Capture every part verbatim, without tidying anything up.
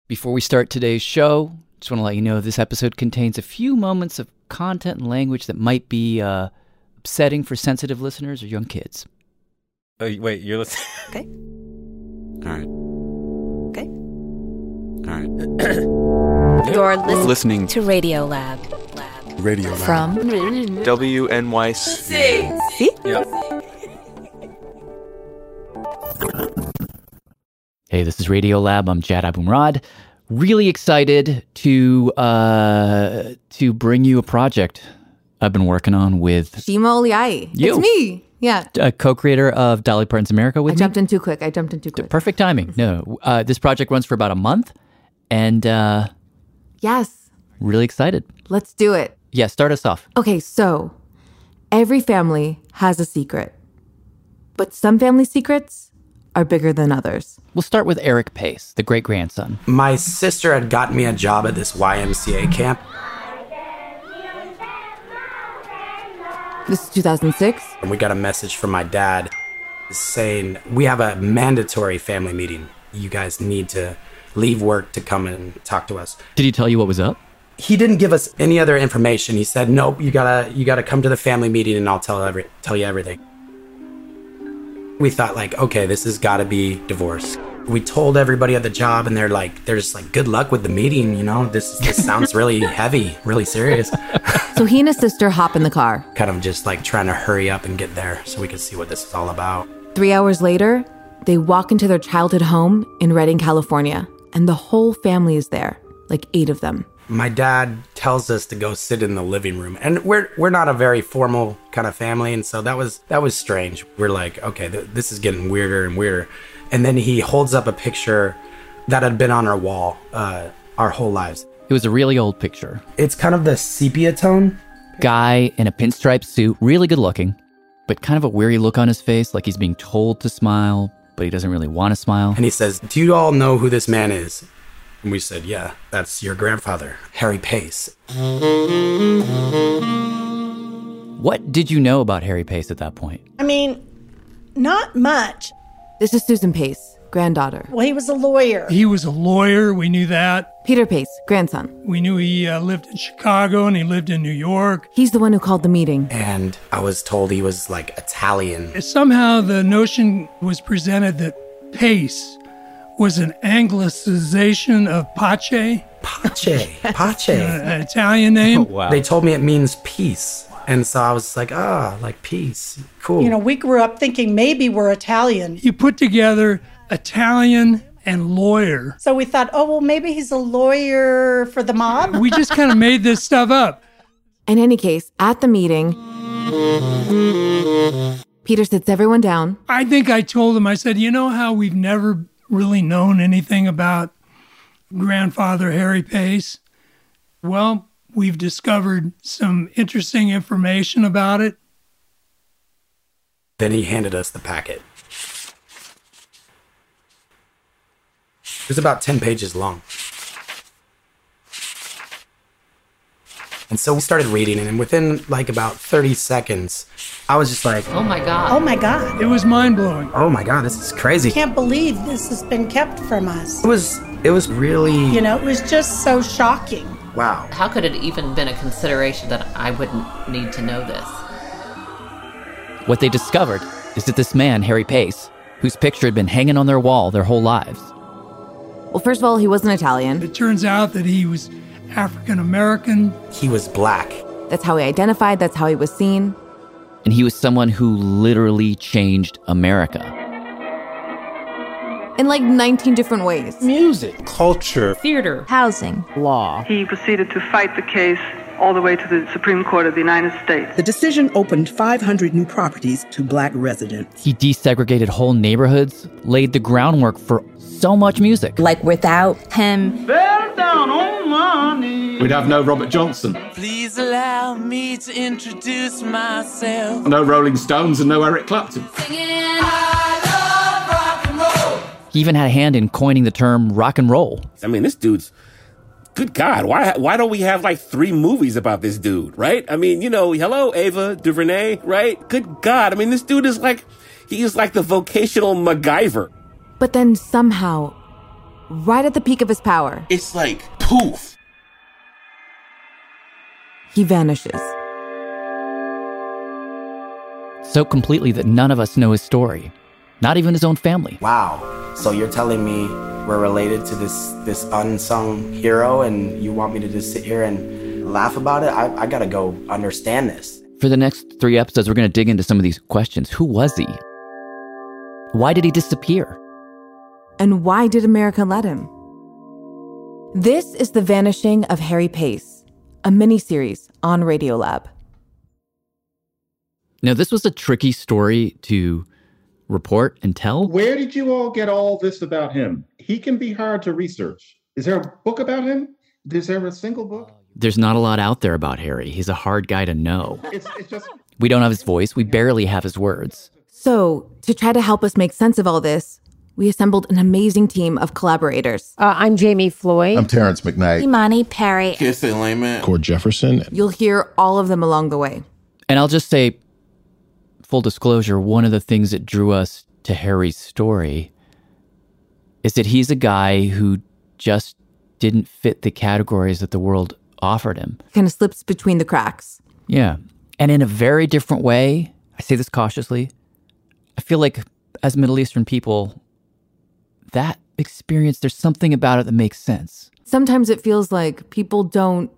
Before we start today's show, just want to let you know this episode contains a few moments of content and language that might be uh, upsetting for sensitive listeners or young kids. Oh, wait, you're listening? Okay. All right. Okay. All right. You're listening, Listening to Radio Lab. Lab. Radio Lab. From W N Y C. See? Yeah. Hey, this is Radio Lab. I'm Jad Abumrad. Really excited to uh, to bring you a project I've been working on with Shima Oliai. You. It's me. Yeah. a co-creator of Dolly Parton's America with I me. jumped in too quick. I jumped in too quick. Perfect timing. No, uh, this project runs for about a month, and uh, Yes. really excited. Let's do it. Yeah, start us off. Okay, so every family has a secret, but some family secrets are bigger than others. We'll start with Eric Pace, the great-grandson. My sister had gotten me a job at this Y M C A camp. This is two thousand six. And we got a message from my dad saying, we have a mandatory family meeting. You guys need to leave work to come and talk to us. Did he tell you what was up? He didn't give us any other information. He said, nope, you gotta you gotta come to the family meeting and I'll tell every tell you everything. We thought like, okay, this has gotta be divorce. We told everybody at the job and they're like, they're just like, good luck with the meeting, you know, this this sounds really heavy, really serious. So he and his sister hop in the car. Kind of just like trying to hurry up and get there so we could see what this is all about. Three hours later, they walk into their childhood home in Redding, California, and the whole family is there, like eight of them. My dad tells us to go sit in the living room, and we're we're not a very formal kind of family, and so that was that was strange. We're like, okay, th- this is getting weirder and weirder. And then he holds up a picture that had been on our wall uh, our whole lives. It was a really old picture. It's kind of the sepia tone. Guy in a pinstripe suit, really good looking, but kind of a weary look on his face, like he's being told to smile, but he doesn't really want to smile. And he says, do you all know who this man is? And we said, yeah, that's your grandfather, Harry Pace. What did you know about Harry Pace at that point? I mean, not much. This is Susan Pace, granddaughter. Well, he was a lawyer. He was a lawyer. We knew that. Peter Pace, grandson. We knew he uh, lived in Chicago and he lived in New York. He's the one who called the meeting. And I was told he was like Italian. Somehow the notion was presented that Pace was an anglicization of Pace, Pace, Pace. an Italian name. Oh, wow. They told me it means peace. And so I was like, ah, like peace. Cool. You know, we grew up thinking maybe we're Italian. You put together Italian and lawyer. So we thought, oh, well, maybe he's a lawyer for the mob. We just kind of made this stuff up. In any case, at the meeting, Peter sits everyone down. I think I told him, I said, you know how we've never really known anything about grandfather Harry Pace? Well, we've discovered some interesting information about it. Then he handed us the packet. It was about ten pages long. And so we started reading, and within like about thirty seconds, I was just like, Oh my God. Oh, my God. It was mind-blowing. oh my God, this is crazy. I can't believe this has been kept from us. It was, it was really, You know, it was just so shocking. wow. How could it even been a consideration that I wouldn't need to know this? What they discovered is that this man, Harry Pace, whose picture had been hanging on their wall their whole lives. Well, first of all, he wasn't Italian. It turns out that he was African-American. He was black. That's how he identified. That's how he was seen. And he was someone who literally changed America. In like nineteen different ways. Music, culture, Theater. Housing. law. He proceeded to fight the case all the way to the Supreme Court of the United States. The decision opened five hundred new properties to black residents. He desegregated whole neighborhoods, laid the groundwork for so much music. Like without him, Fell down on my knees. We'd have no Robert Johnson, Please allow me to introduce myself. no Rolling Stones, and no Eric Clapton. He even had a hand in coining the term rock and roll. I mean, this dude's, good God, why why don't we have like three movies about this dude, right? I mean, you know, hello, Ava DuVernay, right? Good God, I mean, this dude is like, he is like the vocational MacGyver. But then somehow, right at the peak of his power, It's like poof. he vanishes. So completely that none of us know his story. Not even his own family. Wow. So you're telling me we're related to this this unsung hero and you want me to just sit here and laugh about it? I, I gotta go understand this. For the next three episodes, we're going to dig into some of these questions. Who was he? Why did he disappear? And why did America let him? This is The Vanishing of Harry Pace, a miniseries on Radiolab. Now, this was a tricky story to report and tell. Where did you all get all this about him? He can be hard to research. Is there a book about him? Is there a single book? There's not a lot out there about Harry. He's a hard guy to know. It's, it's just... We don't have his voice. We barely have his words. So, to try to help us make sense of all this, we assembled an amazing team of collaborators. Uh, I'm Jamie Floyd. I'm Terrence McKnight. Imani Perry. Kirsten Lehman. Cord Jefferson. You'll hear all of them along the way. And I'll just say, full disclosure, one of the things that drew us to Harry's story is that he's a guy who just didn't fit the categories that the world offered him. Kind of slips between the cracks. Yeah. And in a very different way, I say this cautiously, I feel like as Middle Eastern people, that experience, there's something about it that makes sense. Sometimes it feels like people don't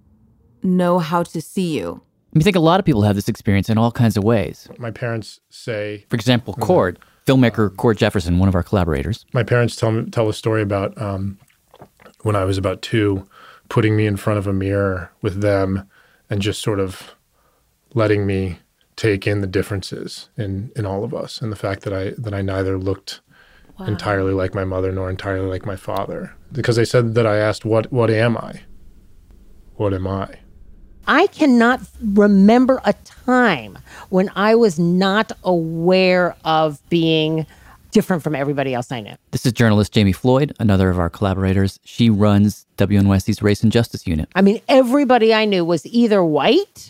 know how to see you. I think a lot of people have this experience in all kinds of ways. My parents say... For example, Cord, filmmaker Cord Jefferson, one of our collaborators. My parents tell me, tell a story about um, when I was about two, putting me in front of a mirror with them and just sort of letting me take in the differences in, in all of us, and the fact that I that I neither looked wow. entirely like my mother nor entirely like my father. Because they said that I asked, what what am I? What am I? I cannot remember a time when I was not aware of being different from everybody else I knew. This is journalist Jamie Floyd, another of our collaborators. She runs W N Y C's Race and Justice Unit. I mean, everybody I knew was either white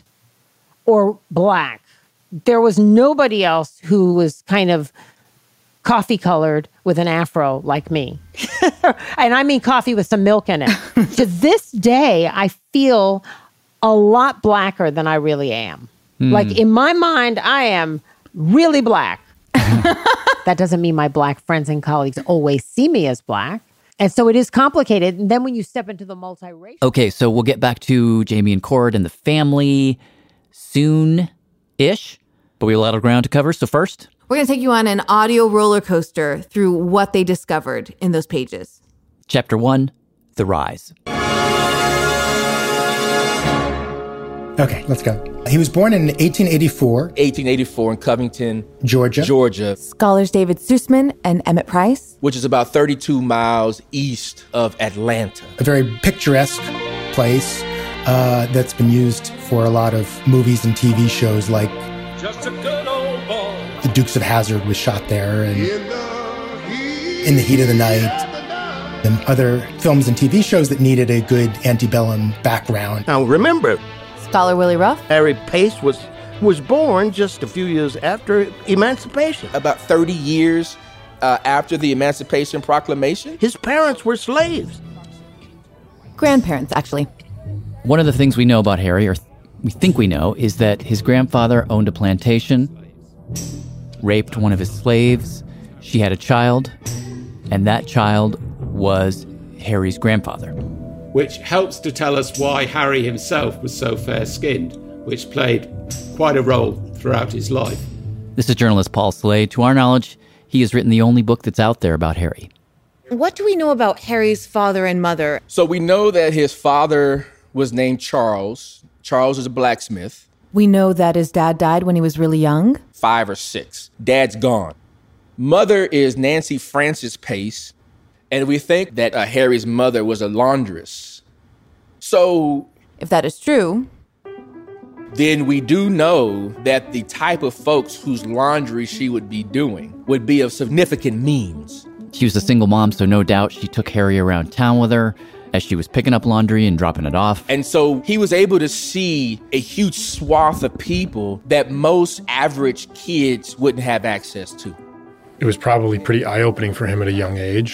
or black. There was nobody else who was kind of coffee colored with an afro like me. And I mean coffee with some milk in it. To this day, I feel a lot blacker than I really am. Mm. Like in my mind, I am really black. That doesn't mean my black friends and colleagues always see me as black. And so it is complicated. And then when you step into the multiracial... Okay, so we'll get back to Jamie and Cord and the family soon-ish, but we have a lot of ground to cover. So first... We're going to take you on an audio roller coaster through what they discovered in those pages. Chapter one, The Rise. Okay, let's go. He was born in eighteen eighty-four. eighteen eighty-four in Covington, Georgia. Georgia. Scholars David Sussman and Emmett Price. Which is about thirty-two miles east of Atlanta. A very picturesque place uh, that's been used for a lot of movies and T V shows, like Just a good old boy. The Dukes of Hazzard was shot there, and In the, In the Heat of the Night, and other films and T V shows that needed a good antebellum background. Now remember, Scholar Willie Ruff. Harry Pace was was born just a few years after emancipation. About thirty years uh, after the Emancipation Proclamation. His parents were slaves. Grandparents, actually. One of the things we know about Harry, or th- we think we know, is that his grandfather owned a plantation, raped one of his slaves, she had a child, and that child was Harry's grandfather. Which helps to tell us why Harry himself was so fair-skinned, which played quite a role throughout his life. This is journalist Paul Slade. To our knowledge, he has written the only book that's out there about Harry. What do we know about Harry's father and mother? So we know that his father was named Charles. Charles is a blacksmith. We know that his dad died when he was really young. Five or six. Dad's gone. Mother is Nancy Frances Pace. And we think that uh, Harry's mother was a laundress. So... If that is true... Then we do know that the type of folks whose laundry she would be doing would be of significant means. She was a single mom, so no doubt she took Harry around town with her as she was picking up laundry and dropping it off. And so he was able to see a huge swath of people that most average kids wouldn't have access to. It was probably pretty eye-opening for him at a young age.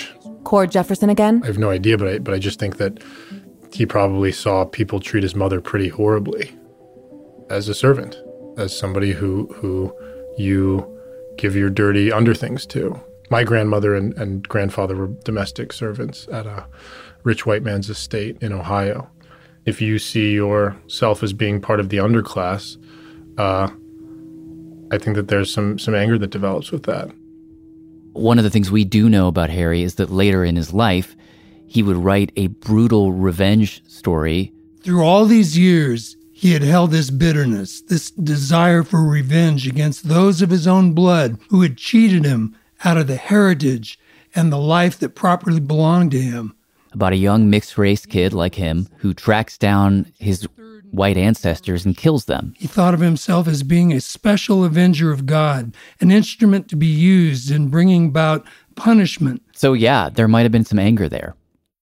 Cord Jefferson again? I have no idea, but I, but I just think that he probably saw people treat his mother pretty horribly as a servant, as somebody who who you give your dirty underthings to. My grandmother and, and grandfather were domestic servants at a rich white man's estate in Ohio. If you see yourself as being part of the underclass, uh, I think that there's some some anger that develops with that. One of the things we do know about Harry is that later in his life, he would write a brutal revenge story. Through all these years, he had held this bitterness, this desire for revenge against those of his own blood who had cheated him out of the heritage and the life that properly belonged to him. About a young mixed-race kid like him who tracks down his white ancestors and kills them. He thought of himself as being a special avenger of God, an instrument to be used in bringing about punishment. So yeah, there might have been some anger there.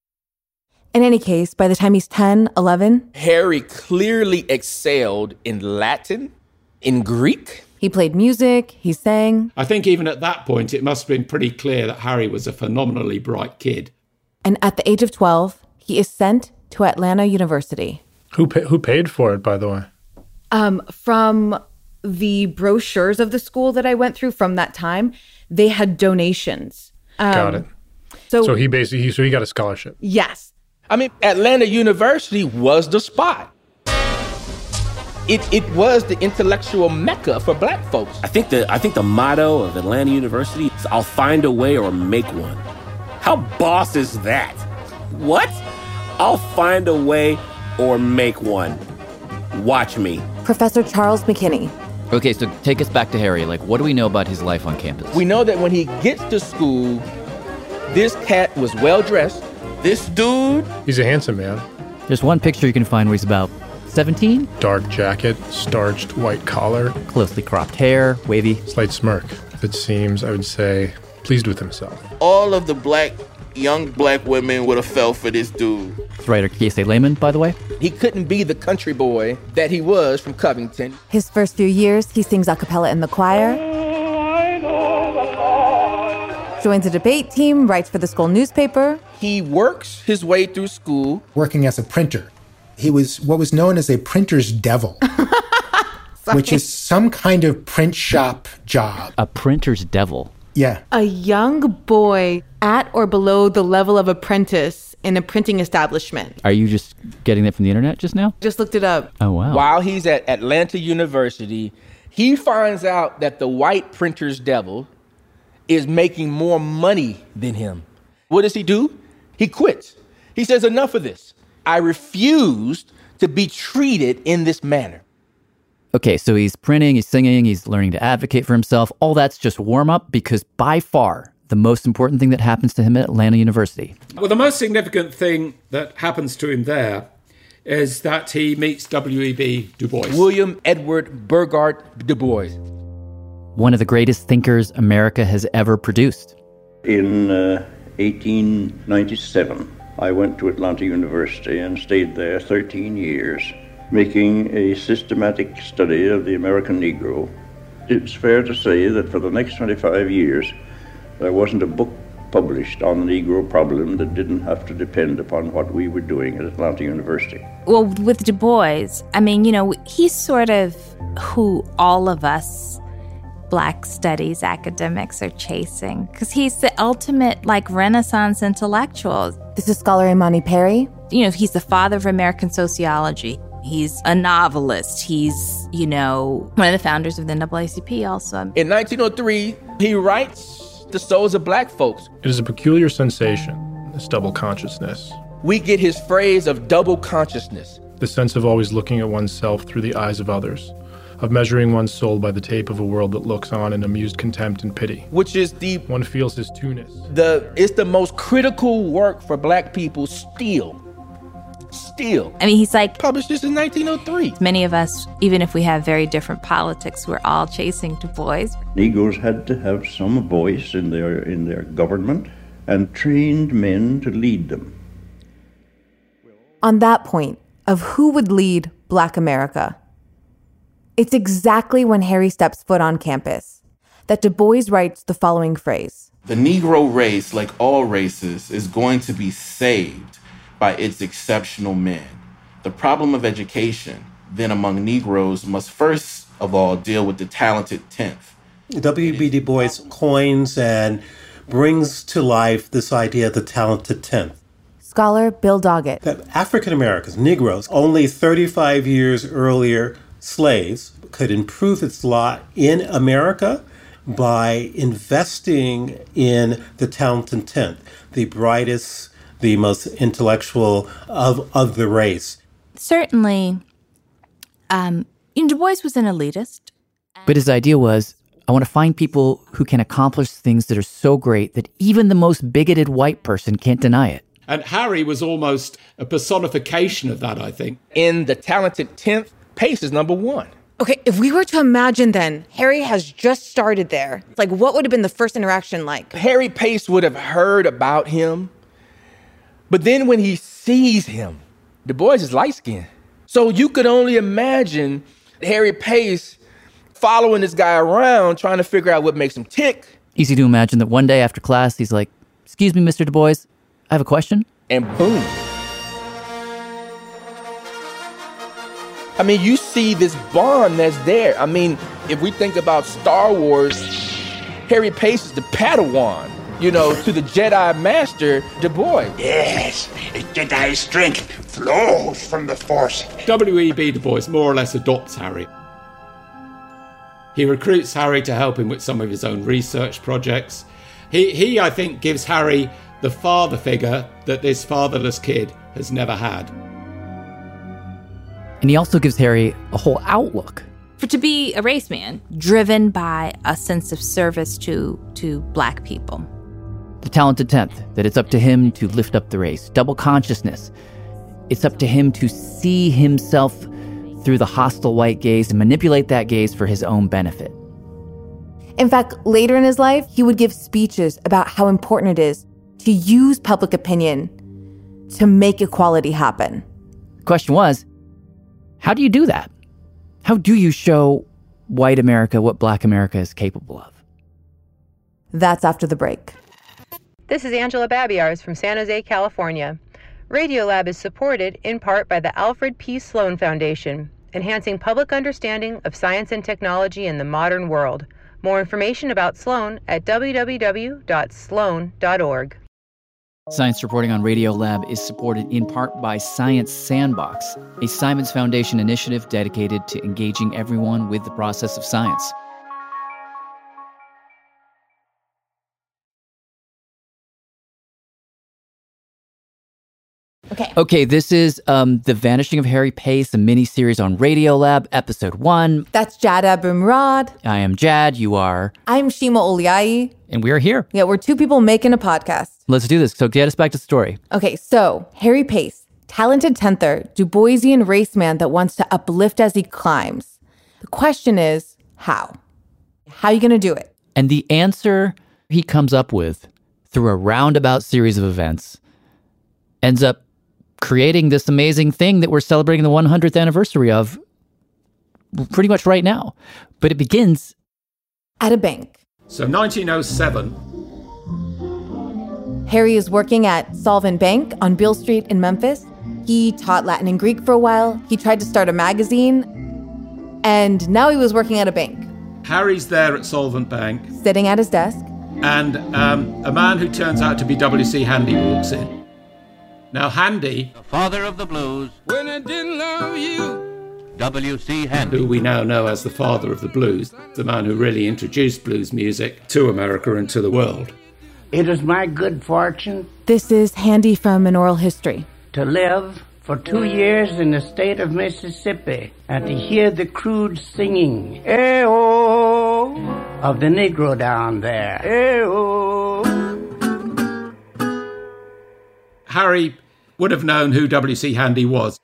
In any case, by the time he's ten, eleven... Harry clearly excelled in Latin, in Greek. He played music, he sang. I think even at that point, it must have been pretty clear that Harry was a phenomenally bright kid. And at the age of twelve, he is sent to Atlanta University. Who pay, who paid for it, by the way? Um, from the brochures of the school that I went through from that time, they had donations. Um, got it. So, so he basically, he, so he got a scholarship. Yes. I mean, Atlanta University was the spot. It it was the intellectual mecca for black folks. I think the I think the motto of Atlanta University is "I'll find a way or make one." How boss is that? What? I'll find a way or make one. Watch me. Professor Charles McKinney. Okay, so take us back to Harry. Like, what do we know about his life on campus? We know that when he gets to school, this cat was well-dressed. This dude... He's a handsome man. There's one picture you can find where he's about seventeen. Dark jacket, starched white collar. Closely cropped hair, wavy. Slight smirk. It seems, I would say, pleased with himself. All of the black, young black women would have fell for this dude. It's writer Kiese Lehman, by the way. He couldn't be the country boy that he was from Covington. His first few years, he sings a cappella in the choir. Joins a debate team, writes for the school newspaper. He works his way through school. Working as a printer. He was what was known as a printer's devil, which is some kind of print shop job. A printer's devil? Yeah. A young boy at or below the level of apprentice in a printing establishment. Are you just getting that from the internet just now? Just looked it up. Oh, wow. While he's at Atlanta University, he finds out that the white printer's devil is making more money than him. What does he do? He quits. He says, enough of this. I refused to be treated in this manner. Okay, so he's printing, he's singing, he's learning to advocate for himself. All that's just warm up, because by far the most important thing that happens to him at Atlanta University. Well, the most significant thing that happens to him there is that he meets W E B Du Bois. William Edward Burghardt Du Bois. One of the greatest thinkers America has ever produced. In uh, eighteen ninety-seven, I went to Atlanta University and stayed there thirteen years, making a systematic study of the American Negro. It's fair to say that for the next twenty-five years, there wasn't a book published on the Negro problem that didn't have to depend upon what we were doing at Atlanta University. Well, with Du Bois, I mean, you know, he's sort of who all of us Black studies academics are chasing, because he's the ultimate, like, Renaissance intellectual. This is scholar Imani Perry. You know, he's the father of American sociology. He's a novelist. He's, you know, one of the founders of the N double A C P also. In nineteen oh three, he writes The Souls of Black Folks. It is a peculiar sensation, this double consciousness. We get his phrase of double consciousness. The sense of always looking at oneself through the eyes of others, of measuring one's soul by the tape of a world that looks on in amused contempt and pity. Which is the... One feels his two-ness. The, it's the most critical work for black people still. Still. I mean, he's like... Published this in nineteen oh three. Many of us, even if we have very different politics, we're all chasing Du Bois. Negroes had to have some voice in their, in their government and trained men to lead them. On that point of who would lead Black America, it's exactly when Harry steps foot on campus that Du Bois writes the following phrase. The Negro race, like all races, is going to be saved by its exceptional men. The problem of education, then among Negroes, must first of all deal with the talented tenth. W B Du Bois coins and brings to life this idea of the talented tenth. Scholar Bill Doggett. That African Americans, Negroes, only thirty-five years earlier slaves, could improve its lot in America by investing in the talented tenth, the brightest, the most intellectual of, of the race. Certainly, um, Du Bois was an elitist. But his idea was, I want to find people who can accomplish things that are so great that even the most bigoted white person can't deny it. And Harry was almost a personification of that, I think. In the talented tenth, Pace is number one. Okay, if we were to imagine then, Harry has just started there. Like, what would have been the first interaction like? Harry Pace would have heard about him. But then when he sees him, Du Bois is light-skinned. So you could only imagine Harry Pace following this guy around, trying to figure out what makes him tick. Easy to imagine that one day after class, he's like, excuse me, Mister Du Bois, I have a question. And boom. I mean, you see this bond that's there. I mean, if we think about Star Wars, Harry Pace is the Padawan, you know, to the Jedi Master, Du Bois. Yes, Jedi strength flows from the Force. W E B Du Bois more or less adopts Harry. He recruits Harry to help him with some of his own research projects. He, he, I think, gives Harry the father figure that this fatherless kid has never had. And he also gives Harry a whole outlook. For to be a race man, driven by a sense of service to, to Black people. The talented tenth, that it's up to him to lift up the race. Double consciousness. It's up to him to see himself through the hostile white gaze and manipulate that gaze for his own benefit. In fact, later in his life, he would give speeches about how important it is to use public opinion to make equality happen. The question was, how do you do that? How do you show white America what Black America is capable of? That's after the break. This is Angela Babiars from San Jose, California. Radiolab is supported in part by the Alfred P. Sloan Foundation, enhancing public understanding of science and technology in the modern world. More information about Sloan at w w w dot sloan dot org. Science reporting on Radiolab is supported in part by Science Sandbox, a Simons Foundation initiative dedicated to engaging everyone with the process of science. Okay. Okay, this is um, The Vanishing of Harry Pace, a mini-series on Radiolab, episode one. That's Jad Abumrad. I am Jad, you are... I'm Shima Oliai. And we are here. Yeah, we're two people making a podcast. Let's do this. So get us back to the story. Okay, so Harry Pace, talented tenther, Du Boisian race man that wants to uplift as he climbs. The question is, how? How are you going to do it? And the answer he comes up with through a roundabout series of events ends up creating this amazing thing that we're celebrating the one hundredth anniversary of pretty much right now. But it begins at a bank. So nineteen oh seven. Harry is working at Solvent Bank on Beale Street in Memphis. He taught Latin and Greek for a while. He tried to start a magazine. And now he was working at a bank. Harry's there at Solvent Bank. Sitting at his desk. And um, a man who turns out to be W C Handy walks in. Now, Handy, the father of the blues, when I didn't love you, W C Handy, who we now know as the father of the blues, the man who really introduced blues music to America and to the world. It is my good fortune. This is Handy from An Oral History. To live for two years in the state of Mississippi and to hear the crude singing, eh-oh, of the Negro down there, eh-oh. Harry would have known who W C Handy was.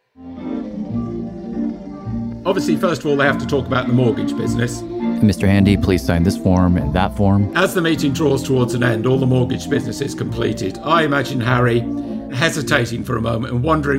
Obviously, first of all, they have to talk about the mortgage business. Mister Handy, please sign this form and that form. As the meeting draws towards an end, all the mortgage business is completed. I imagine Harry hesitating for a moment and wondering,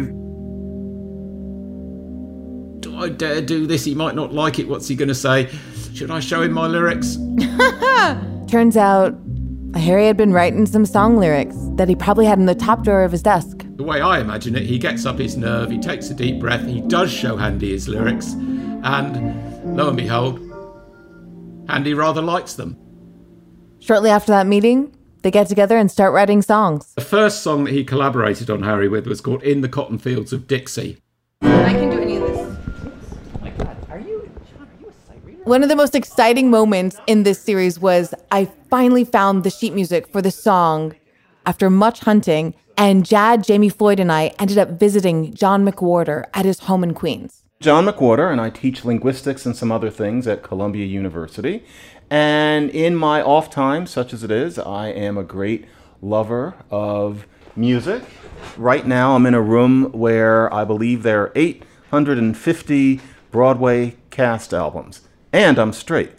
do I dare do this? He might not like it. What's he going to say? Should I show him my lyrics? Turns out, Harry had been writing some song lyrics that he probably had in the top drawer of his desk. The way I imagine it, he gets up his nerve, he takes a deep breath, he does show Handy his lyrics, and lo and behold, Handy rather likes them. Shortly after that meeting, they get together and start writing songs. The first song that he collaborated on Harry with was called In the Cotton Fields of Dixie. I can do any of this. One of the most exciting moments in this series was I finally found the sheet music for the song after much hunting, and Jad, Jamie Floyd, and I ended up visiting John McWhorter at his home in Queens. John McWhorter, and I teach linguistics and some other things at Columbia University. And in my off time, such as it is, I am a great lover of music. Right now, I'm in a room where I believe there are eight hundred fifty Broadway cast albums. And I'm straight.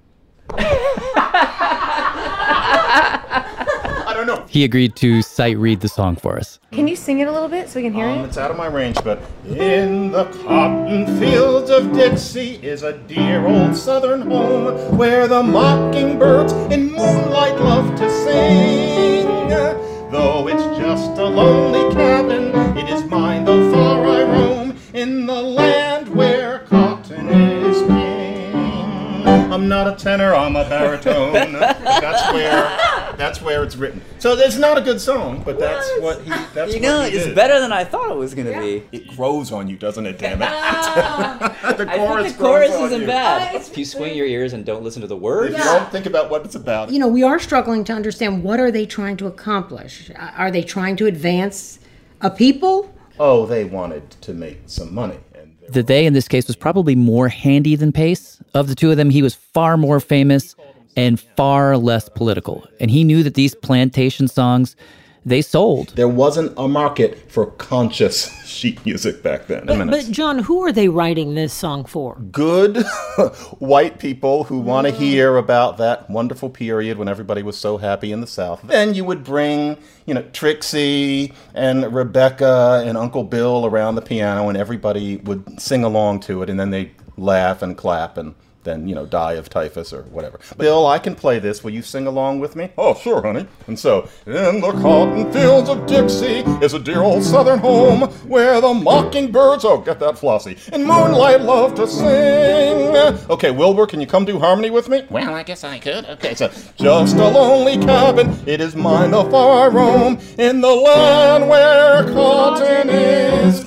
I don't know. He agreed to sight read the song for us. Can you sing it a little bit so we can hear Um, it? it's out of my range, but in the cotton fields of Dixie is a dear old southern home where the mockingbirds in moonlight love to sing. Though it's just a lonely cabin, it is mine though far I roam in the land where cotton is king. I'm not a tenor, I'm a baritone. That's where that's where it's written. So it's not a good song, but that's what he that's You know, what he it's did. better than I thought it was going to be. It grows on you, doesn't it, damn it? the chorus I think the chorus grows on isn't you. bad. If you swing your ears and don't listen to the words. If you don't think about what it's about. You know, we are struggling to understand what are they trying to accomplish? Are they trying to advance a people? Oh, they wanted to make some money. The they in this case was probably more Handy than Pace. Of the two of them, he was far more famous and far less political. And he knew that these plantation songs, they sold. There wasn't a market for conscious sheet music back then. But, but John, who are they writing this song for? Good white people who want to hear about that wonderful period when everybody was so happy in the South. Then you would bring, you know, Trixie and Rebecca and Uncle Bill around the piano, and everybody would sing along to it, and then they'd laugh and clap and then, you know, die of typhus or whatever. Bill, I can play this. Will you sing along with me? Oh, sure, honey. And so, in the cotton fields of Dixie is a dear old southern home where the mockingbirds, oh, get that Flossie, in moonlight love to sing. Okay, Wilbur, can you come do harmony with me? Well, I guess I could. Okay, so, just a lonely cabin, it is mine the far I roam, in the land where cotton is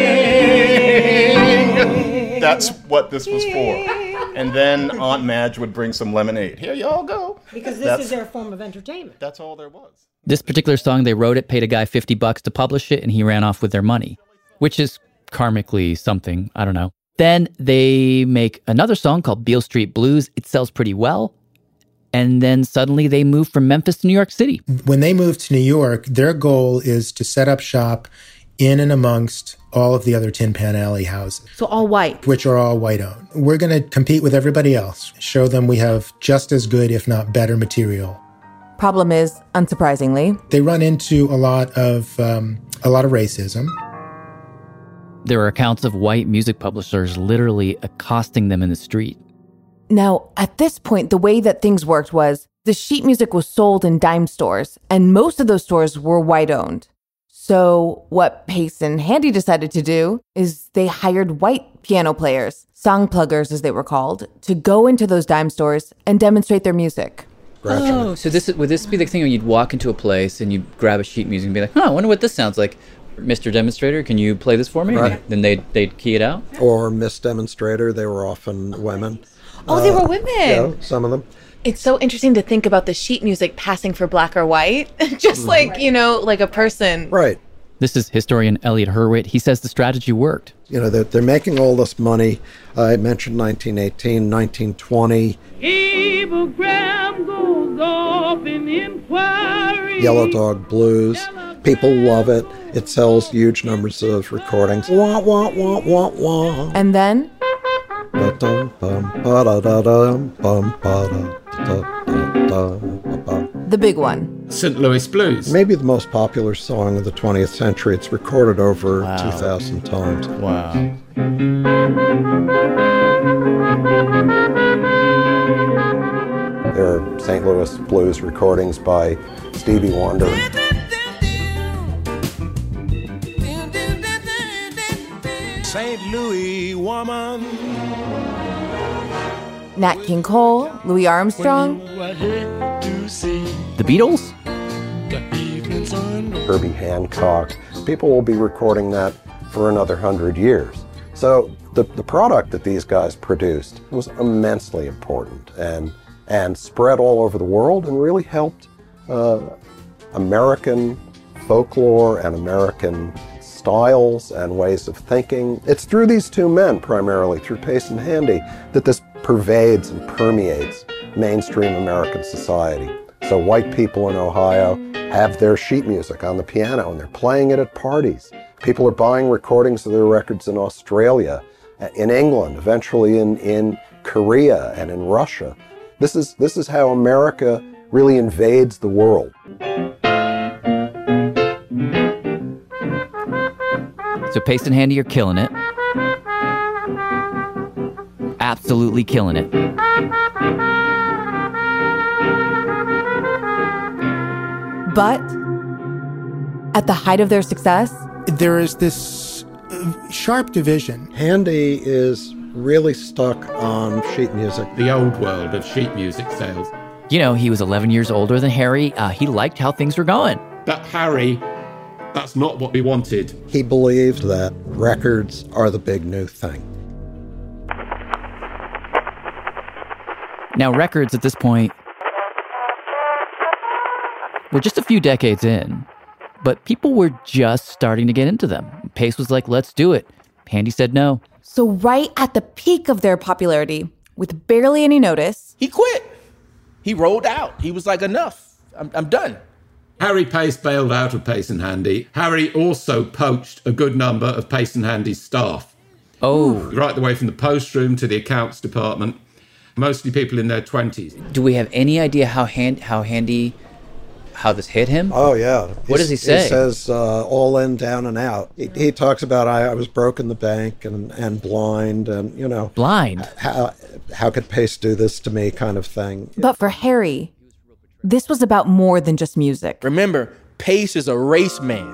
king. That's what this was for. And then Aunt Madge would bring some lemonade. Here y'all go. Because this That's- is their form of entertainment. That's all there was. This particular song, they wrote it, paid a guy fifty bucks to publish it, and he ran off with their money, which is karmically something. I don't know. Then they make another song called Beale Street Blues. It sells pretty well. And then suddenly they move from Memphis to New York City. When they moved to New York, their goal is to set up shop in and amongst all of the other Tin Pan Alley houses. So all white. Which are all white-owned. We're going to compete with everybody else, show them we have just as good, if not better, material. Problem is, unsurprisingly, They run into a lot of um, a lot of racism. There are accounts of white music publishers literally accosting them in the street. now, at this point, the way that things worked was the sheet music was sold in dime stores, and most of those stores were white-owned. So what Pace and Handy decided to do is they hired white piano players, song pluggers as they were called, to go into those dime stores and demonstrate their music. Oh, so this is, would this be the thing when you'd walk into a place and you'd grab a sheet music and be like, huh, I wonder what this sounds like. Mister Demonstrator, can you play this for me? Right. Then they'd, they'd key it out? Or Miss Demonstrator, they were often women. Oh, they were women. Yeah, some of them. It's so interesting to think about the sheet music passing for black or white, just like, you know, like a person. Right. This is historian Elliot Hurwitz. He says the strategy worked. You know, they're, they're making all this money. I mentioned nineteen eighteen, nineteen twenty. Cablegram goes off in inquiry. Yellow Dog Blues. People love it. It sells huge numbers of recordings. Wah, wah, wah, wah, wah. And then Ba-dum, bum, ba-da-da-dum, bum, ba-da-da-da-da-da-da. the big one. Saint Louis Blues. Maybe the most popular song of the twentieth century. It's recorded over two thousand times. Wow. There are Saint Louis Blues recordings by Stevie Wonder. Saint Louis woman. Nat King Cole, Louis Armstrong. The Beatles? Herbie Hancock. People will be recording that for another hundred years. So the, the product that these guys produced was immensely important and, and spread all over the world and really helped uh, American folklore and American styles and ways of thinking. It's through these two men, primarily, through Pace and Handy, that this pervades and permeates mainstream American society. So white people in Ohio have their sheet music on the piano and they're playing it at parties. People are buying recordings of their records in Australia, in England, eventually in, in Korea and in Russia. This is, this is how America really invades the world. So Pace and Handy are killing it. Absolutely killing it. But at the height of their success, there is this sharp division. Handy is really stuck on sheet music. The old world of sheet music sales. You know, he was eleven years older than Harry. Uh, he liked how things were going. But Harry, that's not what we wanted. He believed that records are the big new thing. Now, records at this point were just a few decades in, but people were just starting to get into them. Pace was like, let's do it. Handy said no. So right at the peak of their popularity, with barely any notice, he quit. He rolled out. He was like, enough. I'm, I'm done. Harry Pace bailed out of Pace and Handy. Harry also poached a good number of Pace and Handy's staff. Oh. Right the way from the post room to the accounts department. Mostly people in their twenties. Do we have any idea how hand, how Handy, how this hit him? Oh, yeah. What He's, does he say? He says, uh, all in, down, and out. He, he talks about, I, I was broke in the bank and, and blind and, you know. Blind? How, how could Pace do this to me kind of thing. But for Harry, this was about more than just music. Remember, Pace is a race man.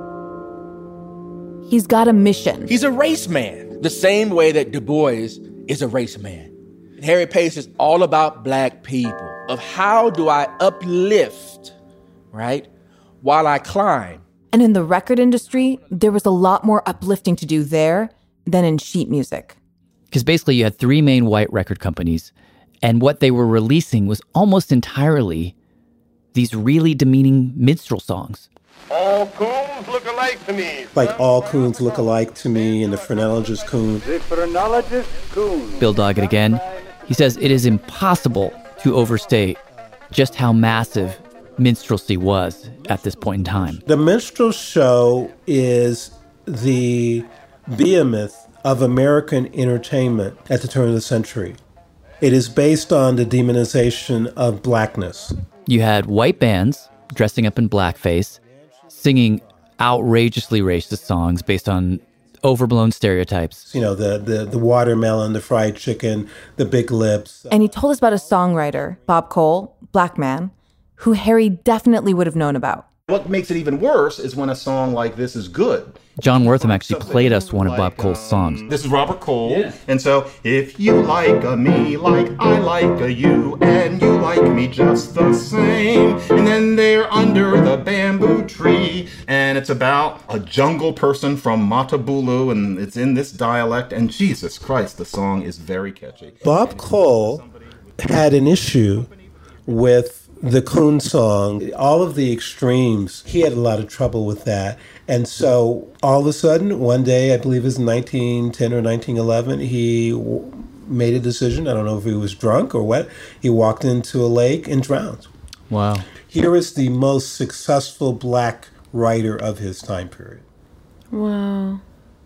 He's got a mission. He's a race man. The same way that Du Bois is a race man. Harry Pace is all about black people, of how do I uplift, right, while I climb. And in the record industry, there was a lot more uplifting to do there than in sheet music. Because basically you had three main white record companies, and what they were releasing was almost entirely these really demeaning minstrel songs. All coons look alike to me. Like All Coons Look Alike to Me and The Phrenologist Coon. The Phrenologist Coon. Bill Doggett again. He says it is impossible to overstate just how massive minstrelsy was at this point in time. The minstrel show is the behemoth of American entertainment at the turn of the century. It is based on the demonization of blackness. You had white bands dressing up in blackface, singing outrageously racist songs based on overblown stereotypes. You know, the, the, the watermelon, the fried chicken, the big lips. And he told us about a songwriter, Bob Cole, black man, who Harry definitely would have known about. What makes it even worse is when a song like this is good. John Wortham actually played us one of Bob Cole's songs. This is Robert Cole. Yeah. And so, if you like a me like I like a you, and you like me just the same, and then they're under the bamboo tree, and it's about a jungle person from Matabulu, and it's in this dialect, and Jesus Christ, the song is very catchy. Bob Cole had an issue with the coon song, all of the extremes. He had a lot of trouble with that. And so all of a sudden, one day, I believe it was nineteen ten or nineteen eleven, he w- made a decision. I don't know if he was drunk or what. He walked into a lake and drowned. Wow. Here is the most successful black writer of his time period. Wow.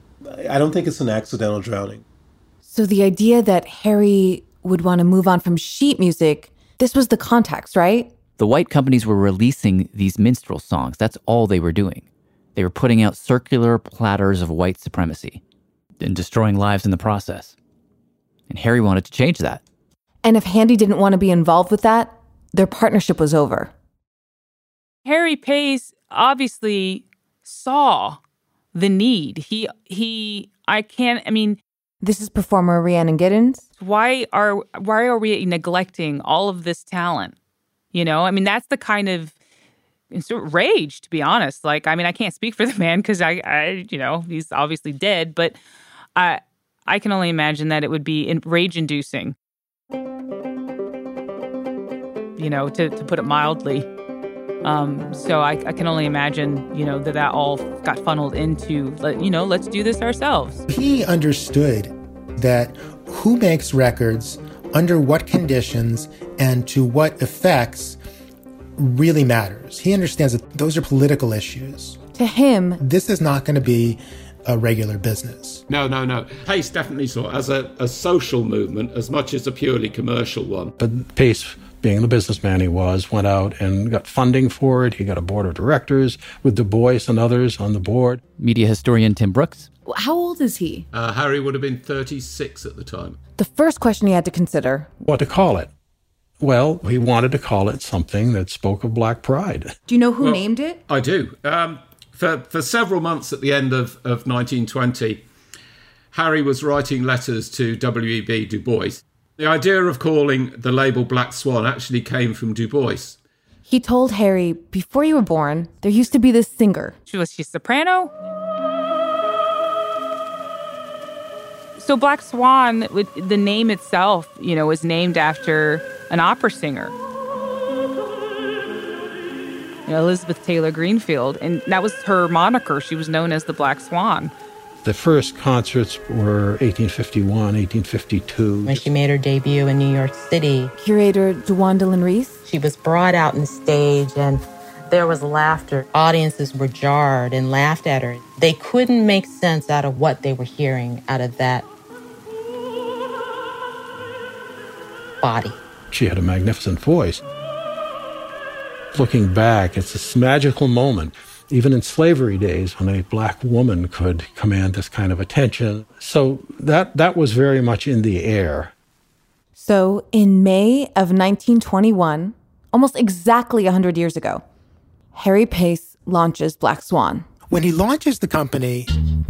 I don't think it's an accidental drowning. So the idea that Harry would want to move on from sheet music, this was the context, right? The white companies were releasing these minstrel songs. That's all they were doing. They were putting out circular platters of white supremacy and destroying lives in the process. And Harry wanted to change that. And if Handy didn't want to be involved with that, their partnership was over. Harry Pace obviously saw the need. He, he, I can't, I mean... This is performer Rhiannon Giddens. Why are, why are we neglecting all of this talent? You know, I mean, that's the kind of sort of rage, to be honest. Like, I mean, I can't speak for the man because I, I, you know, he's obviously dead, but I, I can only imagine that it would be rage-inducing. You know, to, to put it mildly. Um, so I, I can only imagine, you know, that that all got funneled into, you know, let's do this ourselves. He understood that who makes records, under what conditions, and to what effects really matters. He understands that those are political issues. To him, this is not going to be a regular business. No, no, no. Pace definitely saw it as a, a social movement as much as a purely commercial one. But Pace, being the businessman he was, went out and got funding for it. He got a board of directors with Du Bois and others on the board. Media historian Tim Brooks. How old is he? Uh, Harry would have been thirty-six at the time. The first question he had to consider. What to call it? Well, he wanted to call it something that spoke of Black pride. Do you know who well, named it? I do. Um, for, for several months at the end of, of nineteen twenty, Harry was writing letters to W E B Du Bois. The idea of calling the label Black Swan actually came from Du Bois. He told Harry, before you were born, there used to be this singer. She was she soprano? So Black Swan, the name itself, you know, was named after an opera singer, you know, Elizabeth Taylor Greenfield, and that was her moniker. She was known as the Black Swan. The first concerts were eighteen fifty-one, eighteen fifty-two. When she made her debut in New York City, curator Dewandalyn Reese, she was brought out on the stage and there was laughter. Audiences were jarred and laughed at her. They couldn't make sense out of what they were hearing out of that body. She had a magnificent voice. Looking back, it's this magical moment. Even in slavery days, when a black woman could command this kind of attention. So that that was very much in the air. So in May of nineteen twenty-one, almost exactly one hundred years ago, Harry Pace launches Black Swan. When he launches the company,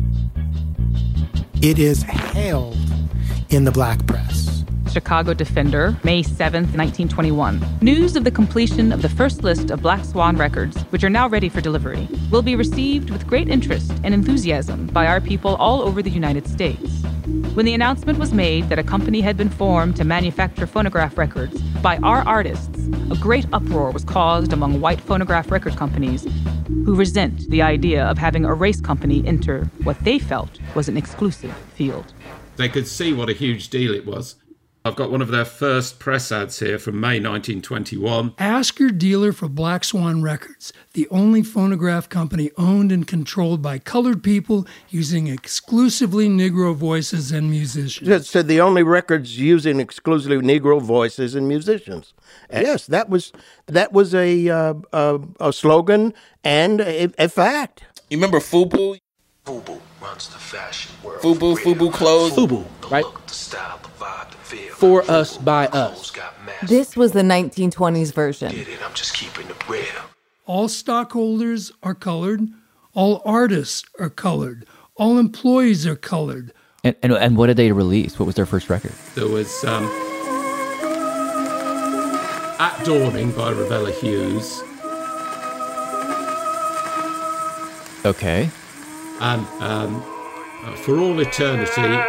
it is hailed in the black press. Chicago Defender, May seventh, nineteen twenty-one. News of the completion of the first list of Black Swan records, which are now ready for delivery, will be received with great interest and enthusiasm by our people all over the United States. When the announcement was made that a company had been formed to manufacture phonograph records by our artists, a great uproar was caused among white phonograph record companies who resent the idea of having a race company enter what they felt was an exclusive field. They could see what a huge deal it was. I've got one of their first press ads here from May nineteen twenty-one. Ask your dealer for Black Swan Records, the only phonograph company owned and controlled by colored people using exclusively Negro voices and musicians. It said the only records using exclusively Negro voices and musicians. And yes, that was that was a uh, a, a slogan and a, a fact. You remember FUBU? FUBU runs the fashion world. FUBU, FUBU clothes. FUBU, right? The look, the style, the vibe, the feel. For us, by us. This was the nineteen twenties version. Get it, I'm just keeping it real. All stockholders are colored. All artists are colored. All employees are colored. And, and, and what did they release? What was their first record? There was um, At Dawning by Ravella Hughes. Okay. And um, uh, For All Eternity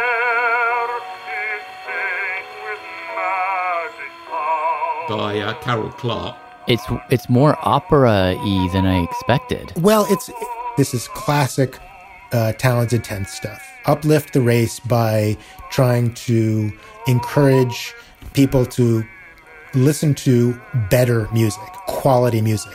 by uh, Carol Clark. It's it's more opera-y than I expected. Well, it's this is classic uh, Talented Tenth stuff. Uplift the race by trying to encourage people to listen to better music, quality music.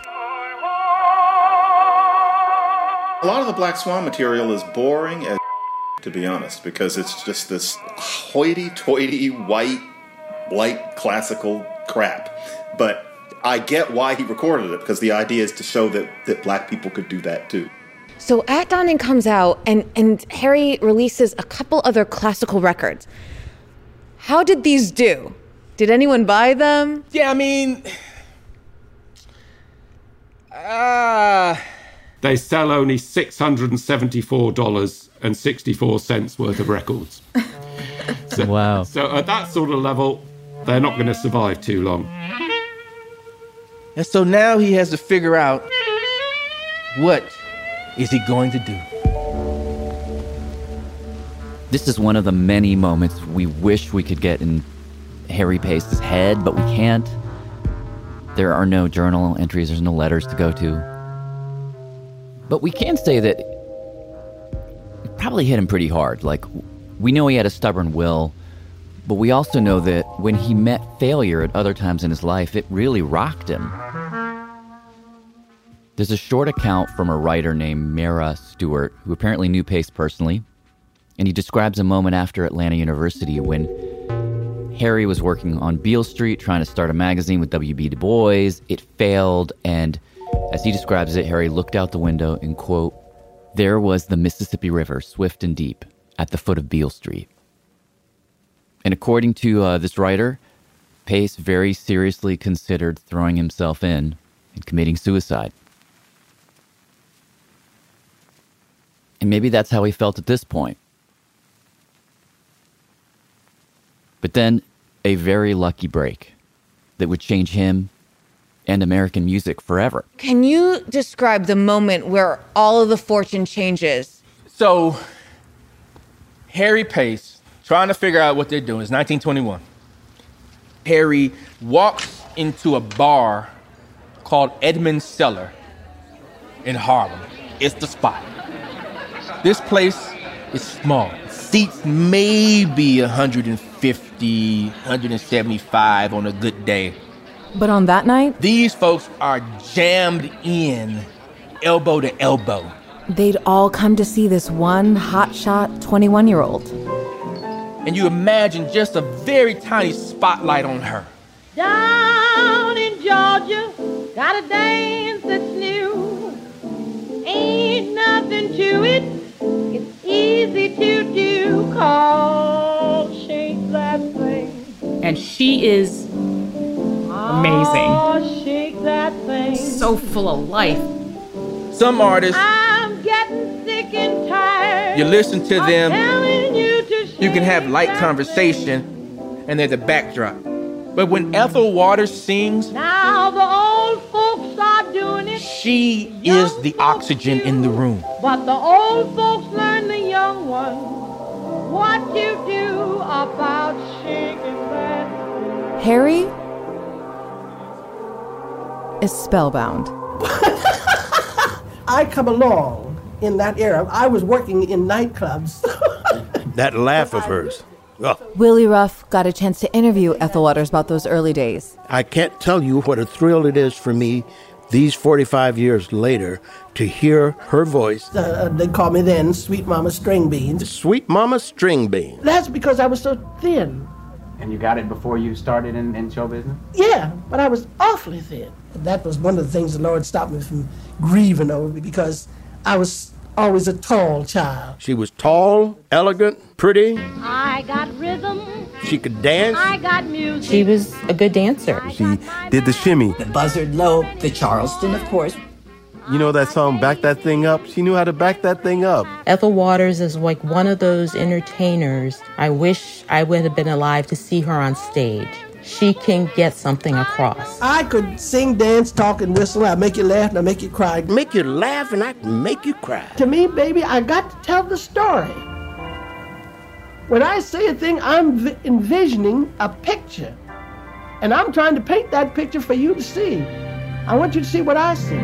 A lot of the Black Swan material is boring as to be honest, because it's just this hoity-toity, white, light, classical crap. But I get why he recorded it, because the idea is to show that, that black people could do that too. So At Dawning comes out, and, and Harry releases a couple other classical records. How did these do? Did anyone buy them? Yeah, I mean, Ah. They sell only six hundred seventy-four dollars and sixty-four cents worth of records. So, wow. So at that sort of level, they're not going to survive too long. And so now he has to figure out, what is he going to do? This is one of the many moments we wish we could get in Harry Pace's head, but we can't. There are no journal entries, there's no letters to go to. But we can say that it probably hit him pretty hard. Like, we know he had a stubborn will, but we also know that when he met failure at other times in his life, it really rocked him. There's a short account from a writer named Mara Stewart, who apparently knew Pace personally, and he describes a moment after Atlanta University when Harry was working on Beale Street trying to start a magazine with W B Du Bois. It failed, and as he describes it, Harry looked out the window and, quote, "There was the Mississippi River, swift and deep, at the foot of Beale Street." And according to uh, this writer, Pace very seriously considered throwing himself in and committing suicide. And maybe that's how he felt at this point. But then, a very lucky break that would change him and American music forever. Can you describe the moment where all of the fortune changes? So, Harry Pace, trying to figure out what they're doing. It's nineteen twenty-one. Harry walks into a bar called Edmund's Cellar in Harlem. It's the spot. This place is small. Seats maybe one hundred fifty, one hundred seventy-five on a good day. But on that night, these folks are jammed in, elbow to elbow. They'd all come to see this one hotshot twenty-one-year-old. And you imagine just a very tiny spotlight on her. Down in Georgia, got a dance that's new. Ain't nothing to it, it's easy to do. Call, shake that thing. And she is amazing. Oh, shake that thing. So full of life. Some artists, I'm getting sick and tired. you listen to them, you, to you can have light conversation, and there's a backdrop. But when Ethel Waters sings, now the old folks are doing it. She is the oxygen in the room. But the old folks learn the young ones what you do about shaking that. Harry is spellbound. I come along in that era. I was working in nightclubs. That laugh of hers. Oh. Willie Ruff got a chance to interview Ethel Waters about those early days. I can't tell you what a thrill it is for me, these forty-five years later, to hear her voice. Uh, they called me then Sweet Mama String Beans. Sweet Mama String Beans. That's because I was so thin. And you got it before you started in, in show business? Yeah, but I was awfully thin. That was one of the things the Lord stopped me from grieving over me, because I was always a tall child. She was tall, elegant, pretty. I got rhythm. She could dance. I got music. She was a good dancer. She did the shimmy. The Buzzard Lope, the Charleston, of course. You know that song, Back That Thing Up? She knew how to back that thing up. Ethel Waters is like one of those entertainers. I wish I would have been alive to see her on stage. She can get something across. I could sing, dance, talk, and whistle. I'd make you laugh and I'd make you cry. Make you laugh and I'd make you cry. To me, baby, I got to tell the story. When I say a thing, I'm v- envisioning a picture. And I'm trying to paint that picture for you to see. I want you to see what I see.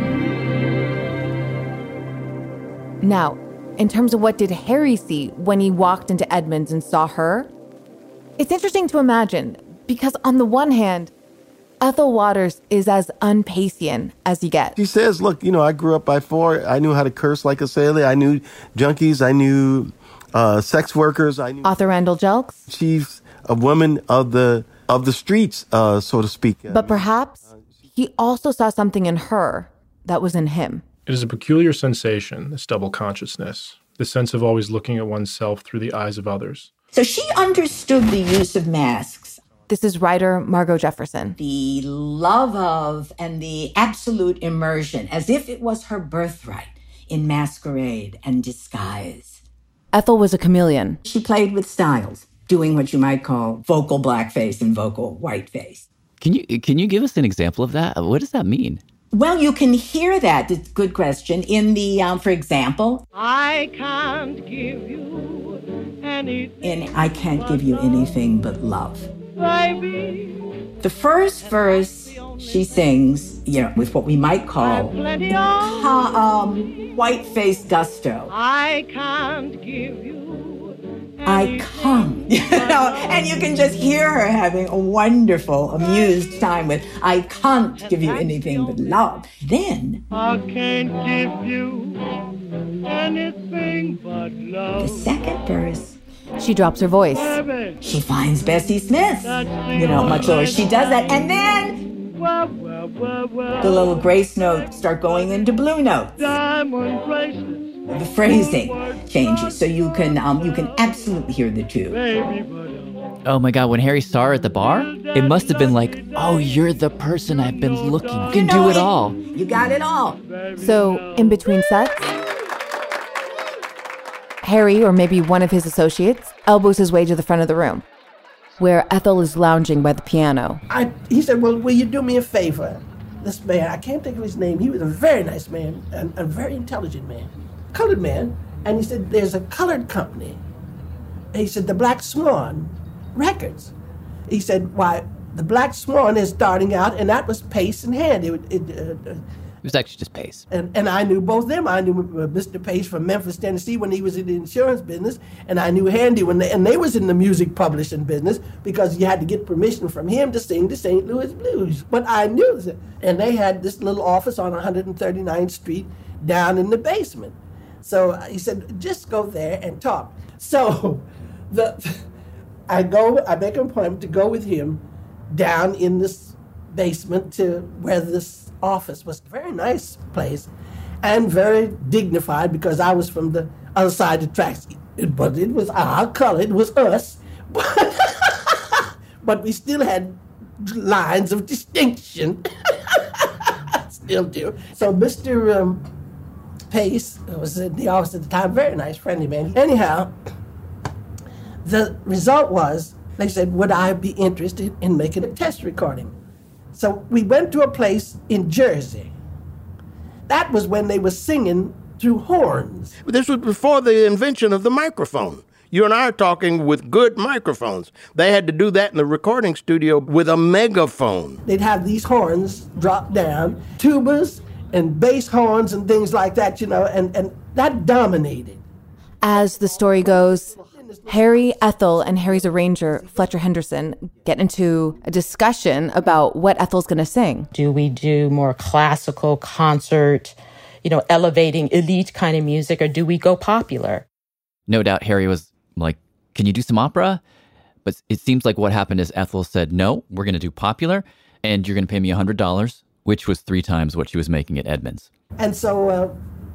Now, in terms of what did Harry see when he walked into Edmonds and saw her, it's interesting to imagine, because on the one hand, Ethel Waters is as un-Pacian as you get. She says, look, you know, I grew up by four. I knew how to curse like a sailor. I knew junkies. I knew uh, sex workers. I knew... Author Randall Jelks. She's a woman of the of the streets, uh, so to speak. But perhaps he also saw something in her that was in him. It is a peculiar sensation, this double consciousness, the sense of always looking at oneself through the eyes of others. So she understood the use of masks. This is writer Margot Jefferson. The love of and the absolute immersion, as if it was her birthright, in masquerade and disguise. Ethel was a chameleon. She played with styles, doing what you might call vocal blackface and vocal whiteface. Can you can you give us an example of that? What does that mean? Well, you can hear that, it's a good question, in the, um, for example, I can't give you anything. in I Can't Give You Anything But Love. Baby. The first verse, she sings, you know, with what we might call Plenty of. ha, um, white-faced gusto. I can't give you. I come, you know, and you can just hear her having a wonderful, amused time with, I can't give you anything but love. Then, I can't give you anything but love. the second verse, She drops her voice. she finds Bessie Smith, you know, much lower. She does that, and then the little grace notes start going into blue notes. Diamond bracelets. The phrasing changes, so you can um, you can absolutely hear the two. Oh my God, when Harry saw her at the bar, it must have been like, oh, you're the person I've been looking. You can do it all. You got it all. So, in between sets, Harry, or maybe one of his associates, elbows his way to the front of the room, where Ethel is lounging by the piano. I, he said, well, will you do me a favor? This man, I can't think of his name. He was a very nice man and a very intelligent man, colored man. And he said, there's a colored company. He said, the Black Swan Records. He said, why, the Black Swan is starting out, and that was Pace and Handy. It, it, uh, It was actually just Pace. And, and I knew both of them. I knew uh, Mister Pace from Memphis, Tennessee, when he was in the insurance business, and I knew Handy when they, and they was in the music publishing business, because you had to get permission from him to sing the Saint Louis Blues. But I knew that. And they had this little office on one hundred thirty-ninth Street down in the basement. So he said, just go there and talk. So the I go, I make an appointment to go with him down in this basement to where this office was. A very nice place and very dignified, because I was from the other side of the tracks. It, but it was our color, it was us. But, but we still had lines of distinction. Still do. So Mister Um, Pace was in the office at the time, very nice, friendly man. Anyhow, the result was, they said, would I be interested in making a test recording? So we went to a place in Jersey. That was when they were singing through horns. This was before the invention of the microphone. You and I are talking with good microphones. They had to do that in the recording studio with a megaphone. They'd have these horns drop down, tubas and bass horns and things like that, you know, and, and that dominated. As the story goes, Harry, Ethel, and Harry's arranger, Fletcher Henderson, get into a discussion about what Ethel's going to sing. Do we do more classical concert, you know, elevating elite kind of music, or do we go popular? No doubt Harry was like, can you do some opera? But it seems like what happened is Ethel said, no, we're going to do popular, and you're going to pay me one hundred dollars, which was three times what she was making at Edmonds. And so uh,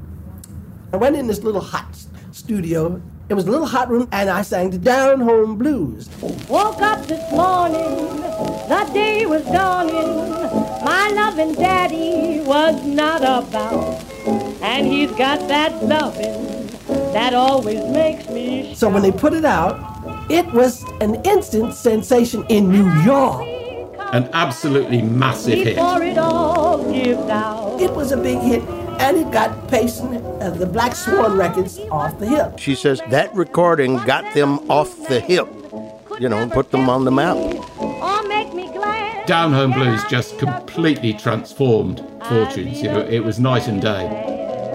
I went in this little hot studio. It was a little hot room, and I sang the Down Home Blues. Woke up this morning, the day was dawning. My loving daddy was not about, and he's got that loving that always makes me shout. So when they put it out, it was an instant sensation in New York. An absolutely massive hit. Before it all gives out. It was a big hit, and it got Payson, uh, the Black Swan Records, off the hip. She says that recording got them off the hip, you know, put them on the map. Or make me glad. Down Home Blues just completely transformed fortunes. You know, it was night and day.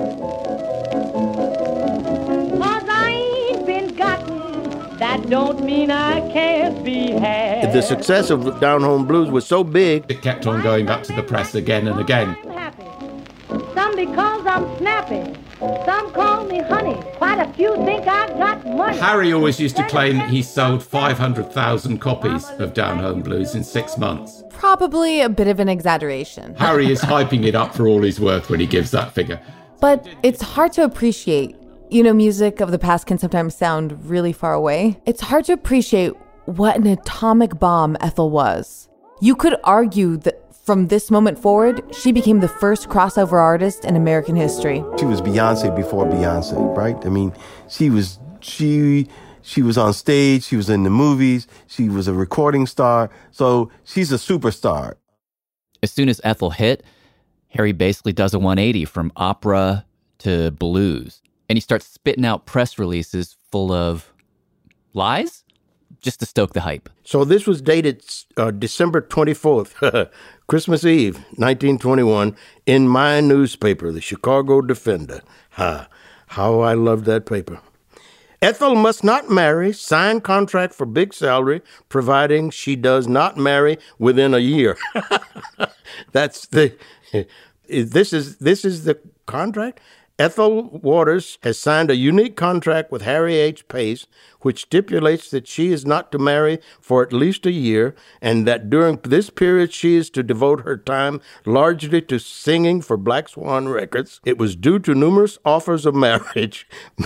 Cause I ain't been gotten, that don't mean I can't be had. The success of Down Home Blues was so big, it kept on going back to the press again and again. Some because I'm snappy. Some call me honey. Quite a few think I got money. Harry always used to claim that he sold five hundred thousand copies of Down Home Blues in six months. Probably a bit of an exaggeration. Harry is hyping it up for all he's worth when he gives that figure. But it's hard to appreciate. You know, music of the past can sometimes sound really far away. It's hard to appreciate what an atomic bomb Ethel was. You could argue that from this moment forward, she became the first crossover artist in American history. She was Beyonce before Beyonce, right? I mean, she was she she was on stage, she was in the movies, she was a recording star, so she's a superstar. As soon as Ethel hit, Harry basically does a one eighty from opera to blues. And he starts spitting out press releases full of lies just to stoke the hype. So this was dated uh, December twenty-fourth, Christmas Eve, nineteen twenty-one, in my newspaper, the Chicago Defender. Ha, how I loved that paper. Ethel must not marry, sign contract for big salary, providing she does not marry within a year. That's the, this is, this is the contract? Ethel Waters has signed a unique contract with Harry H. Pace, which stipulates that she is not to marry for at least a year, and that during this period she is to devote her time largely to singing for Black Swan Records. It was due to numerous offers of marriage,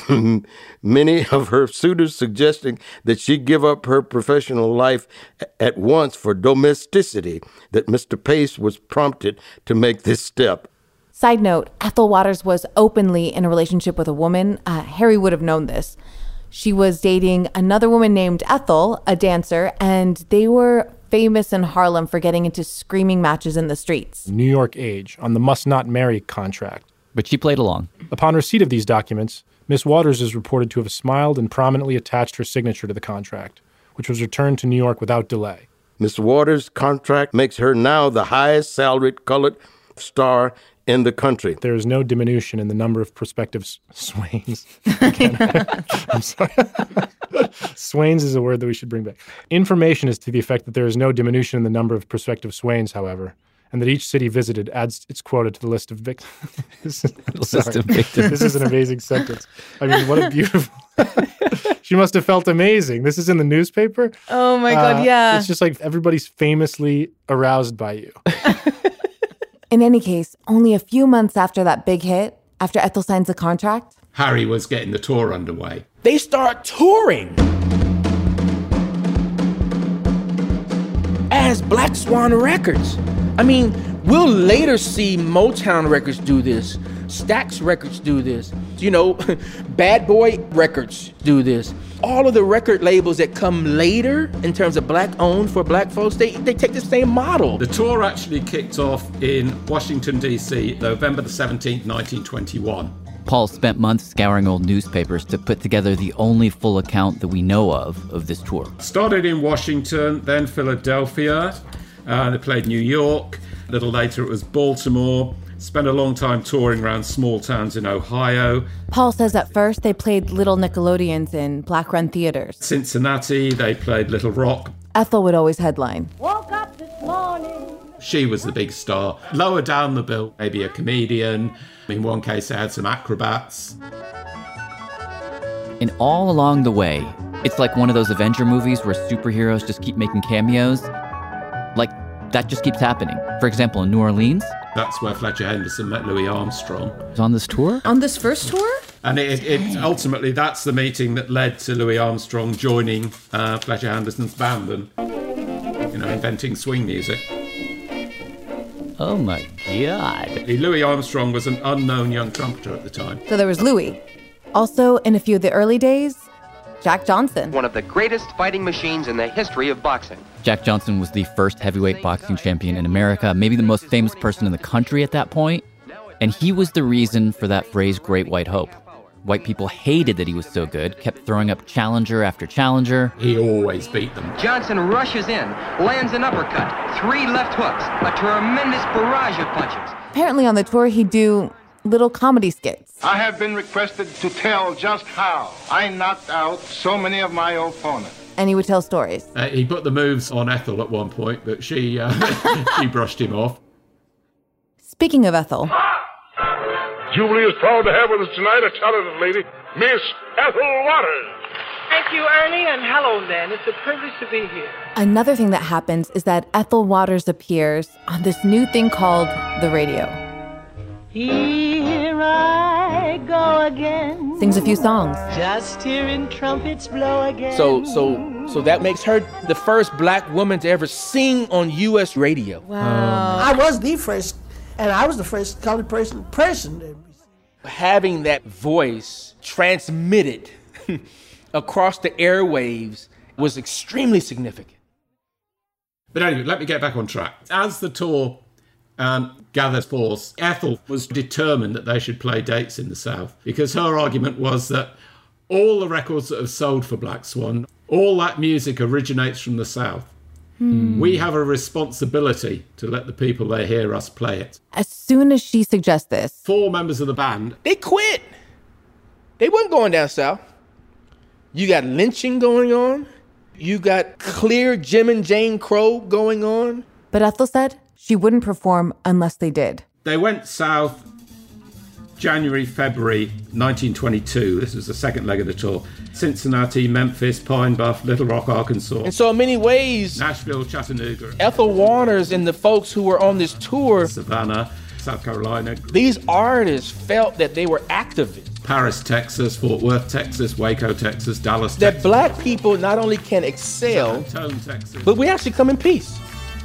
many of her suitors suggesting that she give up her professional life at once for domesticity, that Mister Pace was prompted to make this step. Side note, Ethel Waters was openly in a relationship with a woman. Uh, Harry would have known this. She was dating another woman named Ethel, a dancer, and they were famous in Harlem for getting into screaming matches in the streets. New York Age on the must not marry contract. But she played along. Upon receipt of these documents, Miss Waters is reported to have smiled and prominently attached her signature to the contract, which was returned to New York without delay. Miss Waters' contract makes her now the highest salaried colored star in the country. There is no diminution in the number of prospective swains. I'm sorry. Swains is a word that we should bring back. Information is to the effect that there is no diminution in the number of prospective swains, however, and that each city visited adds its quota to the list of victims. List of victims. This is an amazing sentence. I mean, what a beautiful... She must have felt amazing. This is in the newspaper. Oh my God, uh, yeah. It's just like everybody's famously aroused by you. In any case, only a few months after that big hit, after Ethel signs the contract, Harry was getting the tour underway. They start touring as Black Swan Records. I mean, we'll later see Motown Records do this, Stax Records do this, you know, Bad Boy Records do this. All of the record labels that come later in terms of black owned for black folks, they, they take the same model. The tour actually kicked off in Washington, D C, November the seventeenth, nineteen twenty-one. Paul spent months scouring old newspapers to put together the only full account that we know of of this tour. Started in Washington, then Philadelphia. Uh, they played New York. A little later it was Baltimore. Spent a long time touring around small towns in Ohio. Paul says at first they played little Nickelodeons in black-run theaters. Cincinnati, they played Little Rock. Ethel would always headline. Woke up this morning. She was the big star. Lower down the bill, maybe a comedian. In one case, they had some acrobats. And all along the way, it's like one of those Avenger movies where superheroes just keep making cameos. Like, that just keeps happening. For example, in New Orleans, that's where Fletcher Henderson met Louis Armstrong. Was on this tour? On this first tour? And it, it ultimately, that's the meeting that led to Louis Armstrong joining uh, Fletcher Henderson's band and, you know, inventing swing music. Oh my God. Louis Armstrong was an unknown young trumpeter at the time. So there was Louis. Also, in a few of the early days, Jack Johnson. One of the greatest fighting machines in the history of boxing. Jack Johnson was the first heavyweight boxing champion in America, maybe the most famous person in the country at that point. And he was the reason for that phrase, Great White Hope. White people hated that he was so good, kept throwing up challenger after challenger. He always beat them. Johnson rushes in, lands an uppercut, three left hooks, a tremendous barrage of punches. Apparently on the tour, he'd do little comedy skits. I have been requested to tell just how I knocked out so many of my opponents. And he would tell stories. Uh, he put the moves on Ethel at one point, but she uh, she brushed him off. Speaking of Ethel. Jubilee is proud to have with us tonight a talented lady, Miss Ethel Waters. Thank you, Ernie, and hello, Len. It's a privilege to be here. Another thing that happens is that Ethel Waters appears on this new thing called the radio. Here I go again. Sings a few songs. Just hearing trumpets blow again. So, so So that makes her the first black woman to ever sing on U S radio. Wow. I was the first, and I was the first colored person person. Having that voice transmitted across the airwaves was extremely significant. But anyway, let me get back on track. As the tour um, gathered force, Ethel was determined that they should play dates in the South, because her argument was that all the records that have sold for Black Swan, all that music originates from the South. Hmm. We have a responsibility to let the people they hear us play it. As soon as she suggests this, four members of the band, they quit. They weren't going down south. You got lynching going on. You got clear Jim and Jane Crow going on. But Ethel said she wouldn't perform unless they did. They went south January, February nineteen twenty-two. This was the second leg of the tour. Cincinnati, Memphis, Pine Bluff, Little Rock, Arkansas. And so in many ways, Nashville, Chattanooga, Ethel Waters and the folks who were on this tour, Savannah, South Carolina. These artists felt that they were activists. Paris, Texas, Fort Worth, Texas, Waco, Texas, Dallas, that Texas. Black people not only can excel, San Antonio, Texas, but we actually come in peace.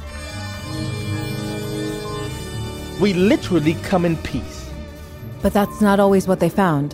We literally come in peace. But that's not always what they found.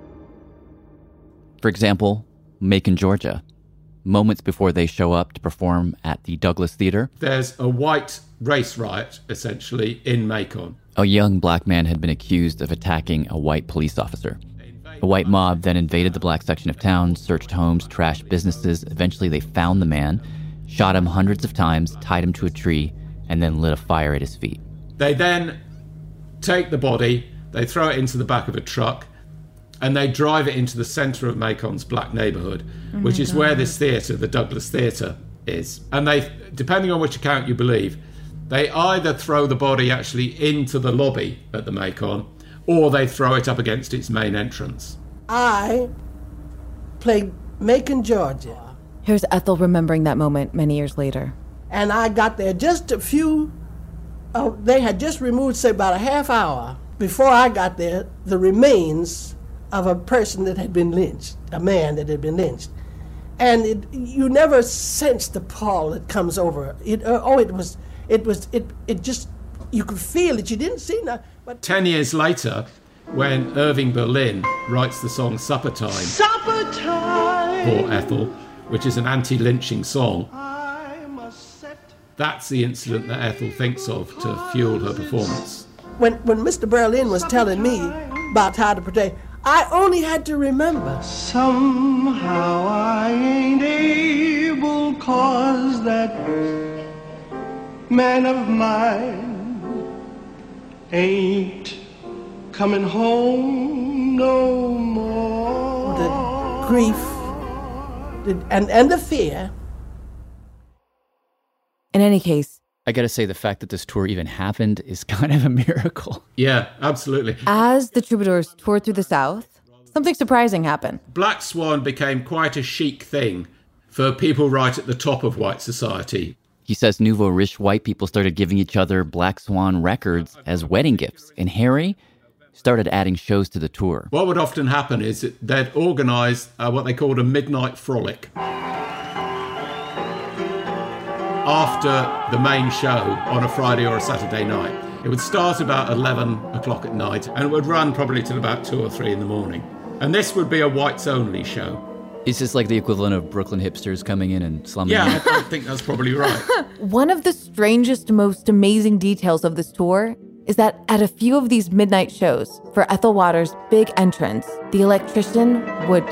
For example, Macon, Georgia. Moments before they show up to perform at the Douglas Theater, there's a white race riot, essentially, in Macon. A young black man had been accused of attacking a white police officer. A white mob then invaded the black section of town, searched homes, trashed businesses. Eventually, they found the man, shot him hundreds of times, tied him to a tree, and then lit a fire at his feet. They then take the body, they throw it into the back of a truck, and they drive it into the center of Macon's black neighborhood, oh which is God. where this theater, the Douglas Theater, is. And they, depending on which account you believe, they either throw the body actually into the lobby at the Macon, or they throw it up against its main entrance. I played Macon, Georgia. Here's Ethel remembering that moment many years later. And I got there just a few, uh, they had just removed, say, about a half hour before I got there, the remains of a person that had been lynched, a man that had been lynched. And it, you never sense the pall that comes over. It, uh, oh, it was, it was, it, it just, you could feel it. You didn't see nothing. But Ten years later, when Irving Berlin writes the song Supper Time, Supper Time for Ethel, which is an anti-lynching song, that's the incident that Ethel thinks of to fuel her performance. When, when Mister Berlin was telling me about how to protect, I only had to remember. Somehow I ain't able, cause that man of mine ain't coming home no more. The grief the, and, and the fear. In any case, I gotta say, the fact that this tour even happened is kind of a miracle. Yeah, absolutely. As the Troubadours toured through the South, something surprising happened. Black Swan became quite a chic thing for people right at the top of white society. He says nouveau riche white people started giving each other Black Swan records as wedding gifts, and Harry started adding shows to the tour. What would often happen is that they'd organise uh, what they called a midnight frolic after the main show on a Friday or a Saturday night. It would start about eleven o'clock at night and it would run probably till about two or three in the morning. And this would be a whites-only show. Is this like the equivalent of Brooklyn hipsters coming in and slumming? Yeah, I, I think that's probably right. One of the strangest, most amazing details of this tour is that at a few of these midnight shows, for Ethel Waters' big entrance, the electrician would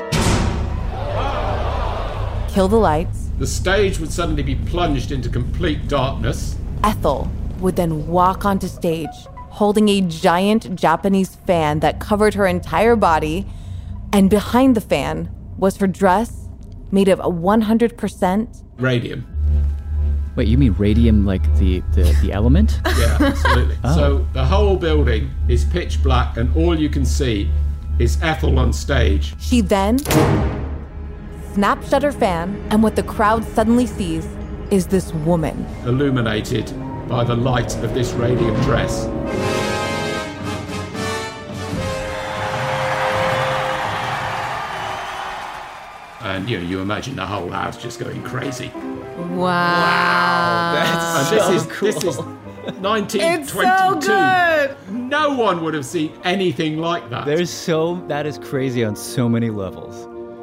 kill the lights. The stage would suddenly be plunged into complete darkness. Ethel would then walk onto stage, holding a giant Japanese fan that covered her entire body, and behind the fan was her dress made of one hundred percent radium. Wait, you mean radium like the, the, the element? Yeah, absolutely. Oh. So the whole building is pitch black and all you can see is Ethel on stage. She then snapped shut her fan, and what the crowd suddenly sees is this woman. Illuminated by the light of this radium dress. And, you know, you imagine the whole house just going crazy. Wow. That's so this is, cool. This is nineteen twenty-two. It's so good. No one would have seen anything like that. There's so, that is crazy on so many levels.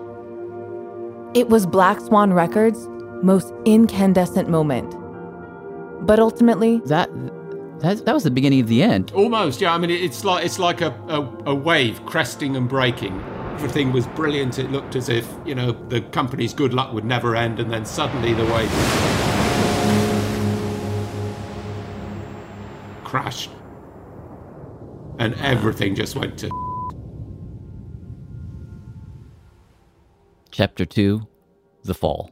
It was Black Swan Records' most incandescent moment. But ultimately, that that, that was the beginning of the end. Almost, yeah. I mean, it's like it's like a, a, a wave cresting and breaking. Everything was brilliant. It looked as if, you know, the company's good luck would never end, and then suddenly the wave crashed. And everything just went to... Chapter two, The Fall.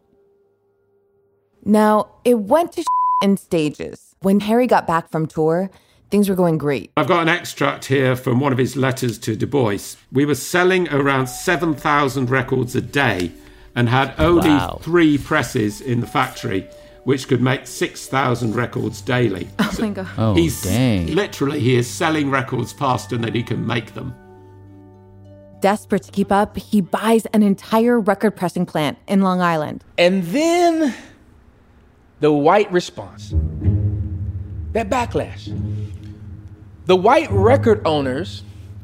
Now, it went to in stages. When Harry got back from tour, things were going great. I've got an extract here from one of his letters to Du Bois. We were selling around seven thousand records a day and had only Wow. three presses in the factory, which could make six thousand records daily. Oh my God. Oh, He's dang. literally, he is selling records faster than he can make them. Desperate to keep up, he buys an entire record pressing plant in Long Island. And then the white response, that backlash. The white record owners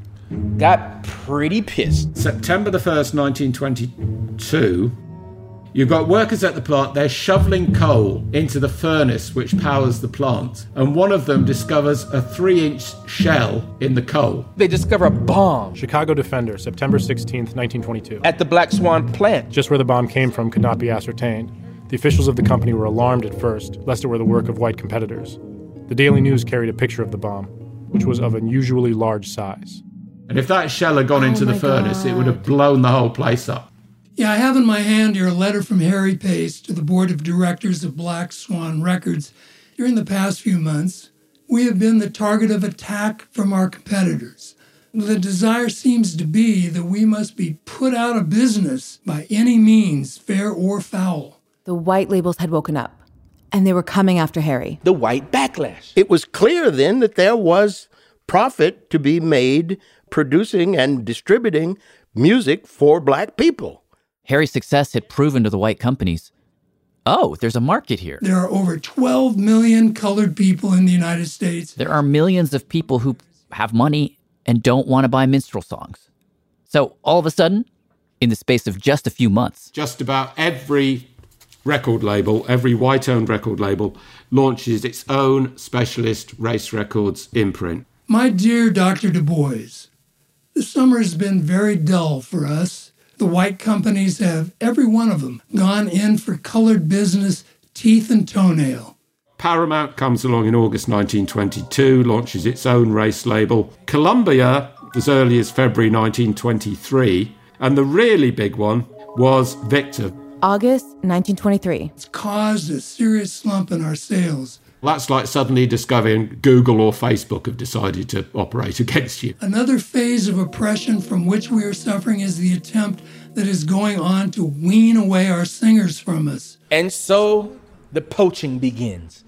got pretty pissed. September the first, nineteen twenty-two, you've got workers at the plant, they're shoveling coal into the furnace which powers the plant, and one of them discovers a three-inch shell in the coal. They discover a bomb. Chicago Defender, September sixteenth, nineteen twenty-two. At the Black Swan plant. Just where the bomb came from could not be ascertained. The officials of the company were alarmed at first, lest it were the work of white competitors. The Daily News carried a picture of the bomb, which was of unusually large size. And if that shell had gone Oh into the my furnace, it would God. have blown the whole place up. Yeah, I have in my hand here a letter from Harry Pace to the board of directors of Black Swan Records. During the past few months, we have been the target of attack from our competitors. The desire seems to be that we must be put out of business by any means, fair or foul. The white labels had woken up, and they were coming after Harry. The white backlash. It was clear then that there was profit to be made producing and distributing music for black people. Harry's success had proven to the white companies, oh, there's a market here. There are over twelve million colored people in the United States. There are millions of people who have money and don't want to buy minstrel songs. So all of a sudden, in the space of just a few months, Just about every record label, every white-owned record label, launches its own specialist Race Records imprint. My dear Doctor Du Bois, the summer has been very dull for us. The white companies have, every one of them, gone in for colored business, teeth and toenail. Paramount comes along in August nineteen twenty-two, launches its own race label. Columbia, as early as February nineteen twenty-three, and the really big one was Victor. August nineteen twenty-three. It's caused a serious slump in our sales. That's like suddenly discovering Google or Facebook have decided to operate against you. Another phase of oppression from which we are suffering is the attempt that is going on to wean away our singers from us. And so the poaching begins.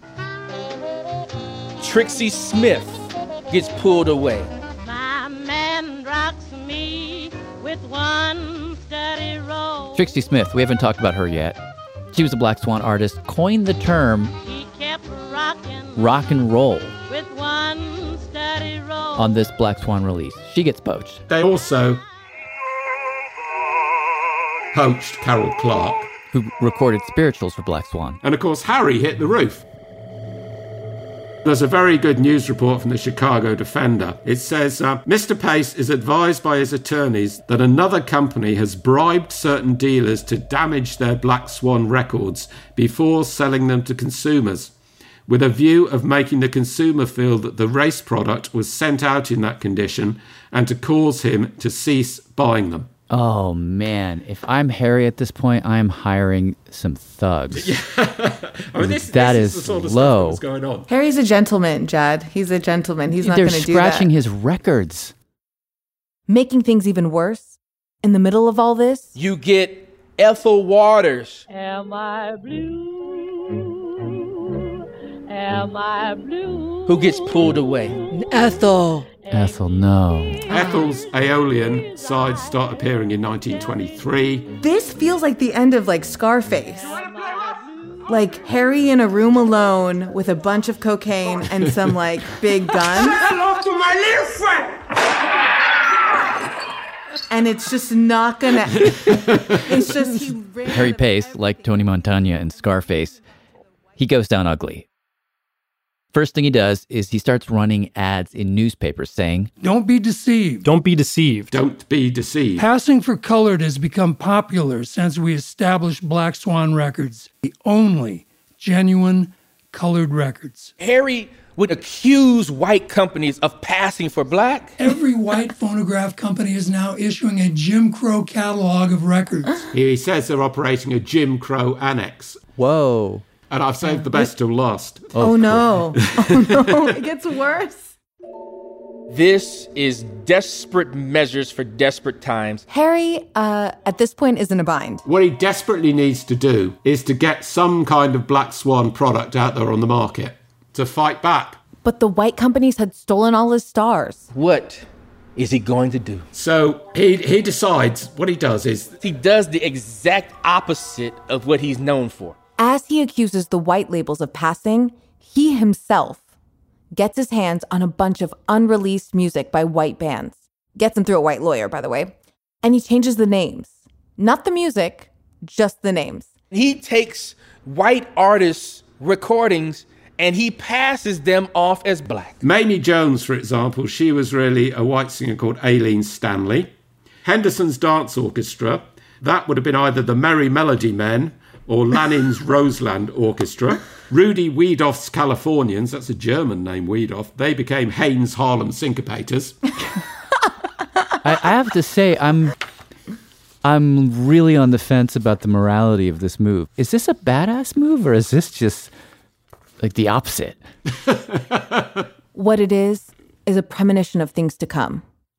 Trixie Smith gets pulled away. My man rocks me with one steady roll. Trixie Smith, we haven't talked about her yet. She was a Black Swan artist, coined the term He kept rocking rock and roll with one steady roll. on this Black Swan release. She gets poached. They also poached Carol Clark, who recorded spirituals for Black Swan. and of course Harry hit the roof. There's a very good news report from the Chicago Defender. It says, uh, Mister Pace is advised by his attorneys that another company has bribed certain dealers to damage their Black Swan records before selling them to consumers, with a view of making the consumer feel that the race product was sent out in that condition and to cause him to cease buying them. Oh, man. If I'm Harry at this point, I'm hiring some thugs. I mean, this, that this is, is the sort of low. stuff that's going on. Harry's a gentleman, Jad. He's a gentleman. He's not They're going to do that. scratching his records. Making things even worse, in the middle of all this, You get Ethel Waters. Am I blue? Am I blue? Who gets pulled away. Ethel. Ethel, no. Ethel's Aeolian sides start appearing in nineteen twenty-three. This feels like the end of like Scarface. Like Harry in a room alone with a bunch of cocaine and some like big guns. Hello to my little friend. And it's just not gonna. It's just he. ran Harry out of Pace, like Tony Montana in Scarface, he goes down ugly. First thing he does is he starts running ads in newspapers saying, Don't be deceived. Don't be deceived. Don't be deceived. Passing for colored has become popular since we established Black Swan Records, the only genuine colored records. Harry would accuse white companies of passing for black. Every white phonograph company is now issuing a Jim Crow catalog of records. He says they're operating a Jim Crow annex. Whoa. And I've saved the best till last. Oh, no. Oh, no. It gets worse. This is desperate measures for desperate times. Harry, uh, at this point, is in a bind. What he desperately needs to do is to get some kind of Black Swan product out there on the market to fight back. But the white companies had stolen all his stars. What is he going to do? So he he decides what he does is... He does the exact opposite of what he's known for. As he accuses the white labels of passing, he himself gets his hands on a bunch of unreleased music by white bands. Gets them through a white lawyer, by the way. And he changes the names. Not the music, just the names. He takes white artists' recordings and he passes them off as black. Mamie Jones, for example, she was really a white singer called Aileen Stanley. Henderson's Dance Orchestra, that would have been either the Merry Melody Men or Lanin's Roseland Orchestra. Rudy Wiedoff's Californians, that's a German name, Wiedoff, they became Haynes Harlem Syncopators. I, I have to say, I'm I'm really on the fence about the morality of this move. Is this a badass move or is this just like the opposite? What it is, is a premonition of things to come.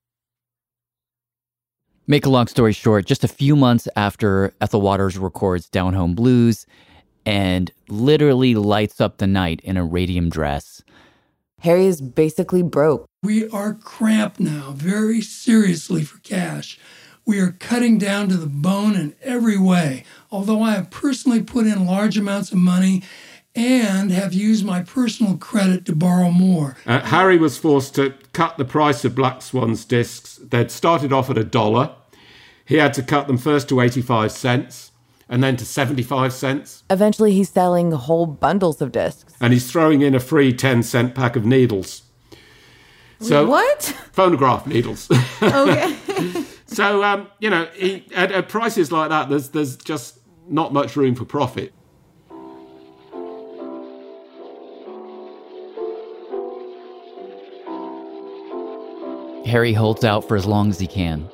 Make a long story short, just a few months after Ethel Waters records Down Home Blues and literally lights up the night in a radium dress, Harry is basically broke. We are cramped now, very seriously for cash. We are cutting down to the bone in every way, although I have personally put in large amounts of money and have used my personal credit to borrow more. Uh, Harry was forced to cut the price of Black Swan's discs. They'd started off at a dollar. He had to cut them first to eighty-five cents and then to seventy-five cents. Eventually, he's selling whole bundles of discs. And he's throwing in a free ten-cent pack of needles. So What? Phonograph needles. Okay. So, um, you know, he, at, at prices like that, there's there's just not much room for profit. Harry holds out for as long as he can.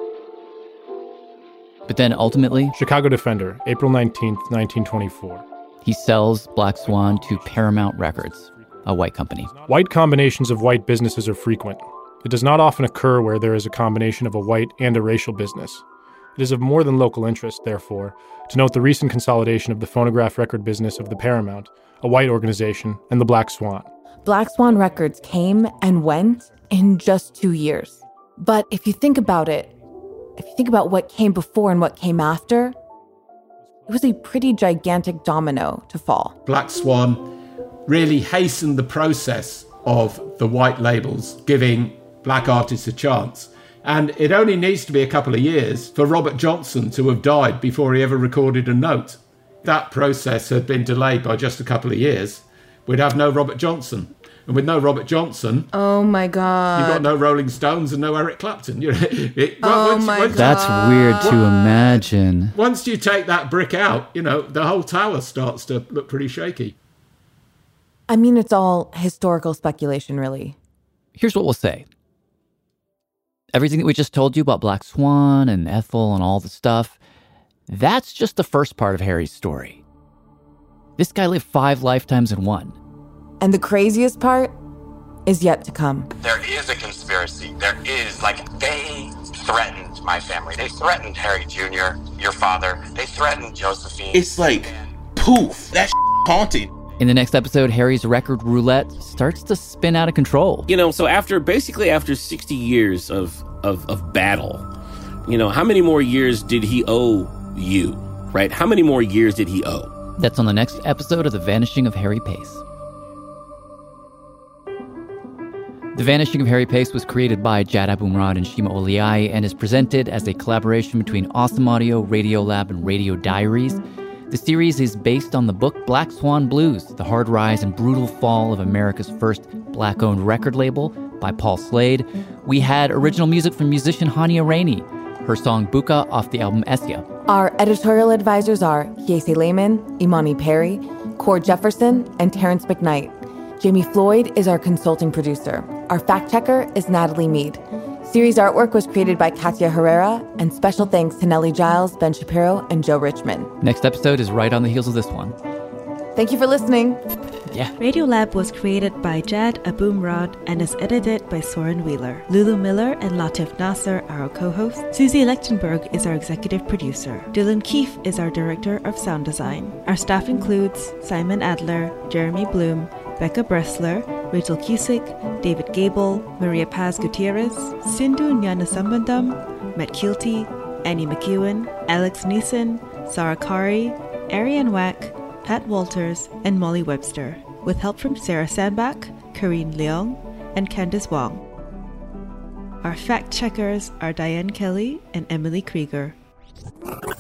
But then ultimately, Chicago Defender, April nineteenth, nineteen twenty-four. He sells Black Swan to Paramount Records, a white company. White combinations of white businesses are frequent. It does not often occur where there is a combination of a white and a racial business. It is of more than local interest, therefore, to note the recent consolidation of the phonograph record business of the Paramount, a white organization, and the Black Swan. Black Swan Records came and went in just two years. But if you think about it, if you think about what came before and what came after, it was a pretty gigantic domino to fall. Black Swan really hastened the process of the white labels giving black artists a chance. And it only needs to be a couple of years for Robert Johnson to have died before he ever recorded a note. That process had been delayed by just a couple of years. We'd have no Robert Johnson. And with no Robert Johnson, oh my God, you've got no Rolling Stones and no Eric Clapton. You know, it, oh once, my once, God. That's weird to imagine. Once you take that brick out, you know, the whole tower starts to look pretty shaky. I mean, it's all historical speculation, really. Here's what we'll say. Everything that we just told you about Black Swan and Ethel and all the stuff, that's just the first part of Harry's story. This guy lived five lifetimes in one. And the craziest part is yet to come. There is a conspiracy. There is, like, they threatened my family. They threatened Harry Junior, your father. They threatened Josephine. It's like, poof, that's haunted. In the next episode, Harry's record roulette starts to spin out of control. You know, so after basically after sixty years of, of, of battle, you know, how many more years did he owe you, right? How many more years did he owe? That's on the next episode of The Vanishing of Harry Pace. The Vanishing of Harry Pace was created by Jad Abumrad and Shima Oliai and is presented as a collaboration between Awesome Audio, Radiolab, and Radio Diaries. The series is based on the book Black Swan Blues, the hard rise and brutal fall of America's first black-owned record label by Paul Slade. We had original music from musician Hania Rainey, her song Buka off the album Essia. Our editorial advisors are Kiese Lehman, Imani Perry, Cord Jefferson, and Terrence McKnight. Jamie Floyd is our consulting producer. Our fact checker is Natalie Mead. Series artwork was created by Katia Herrera, and special thanks to Nellie Giles, Ben Shapiro, and Joe Richmond. Next episode is right on the heels of this one. Thank you for listening. Yeah. Radiolab was created by Jad Abumrad and is edited by Soren Wheeler. Lulu Miller and Latif Nasser are our co-hosts. Susie Lechtenberg is our executive producer. Dylan Keefe is our director of sound design. Our staff includes Simon Adler, Jeremy Bloom, Becca Bressler, Rachel Cusick, David Gable, Maria Paz Gutierrez, Sindhu Nyanasambandam, Matt Keelty, Annie McEwen, Alex Neeson, Sarah Kari, Ariane Wack, Pat Walters, and Molly Webster, with help from Sarah Sandbach, Karine Leong, and Candice Wong. Our fact checkers are Diane Kelly and Emily Krieger.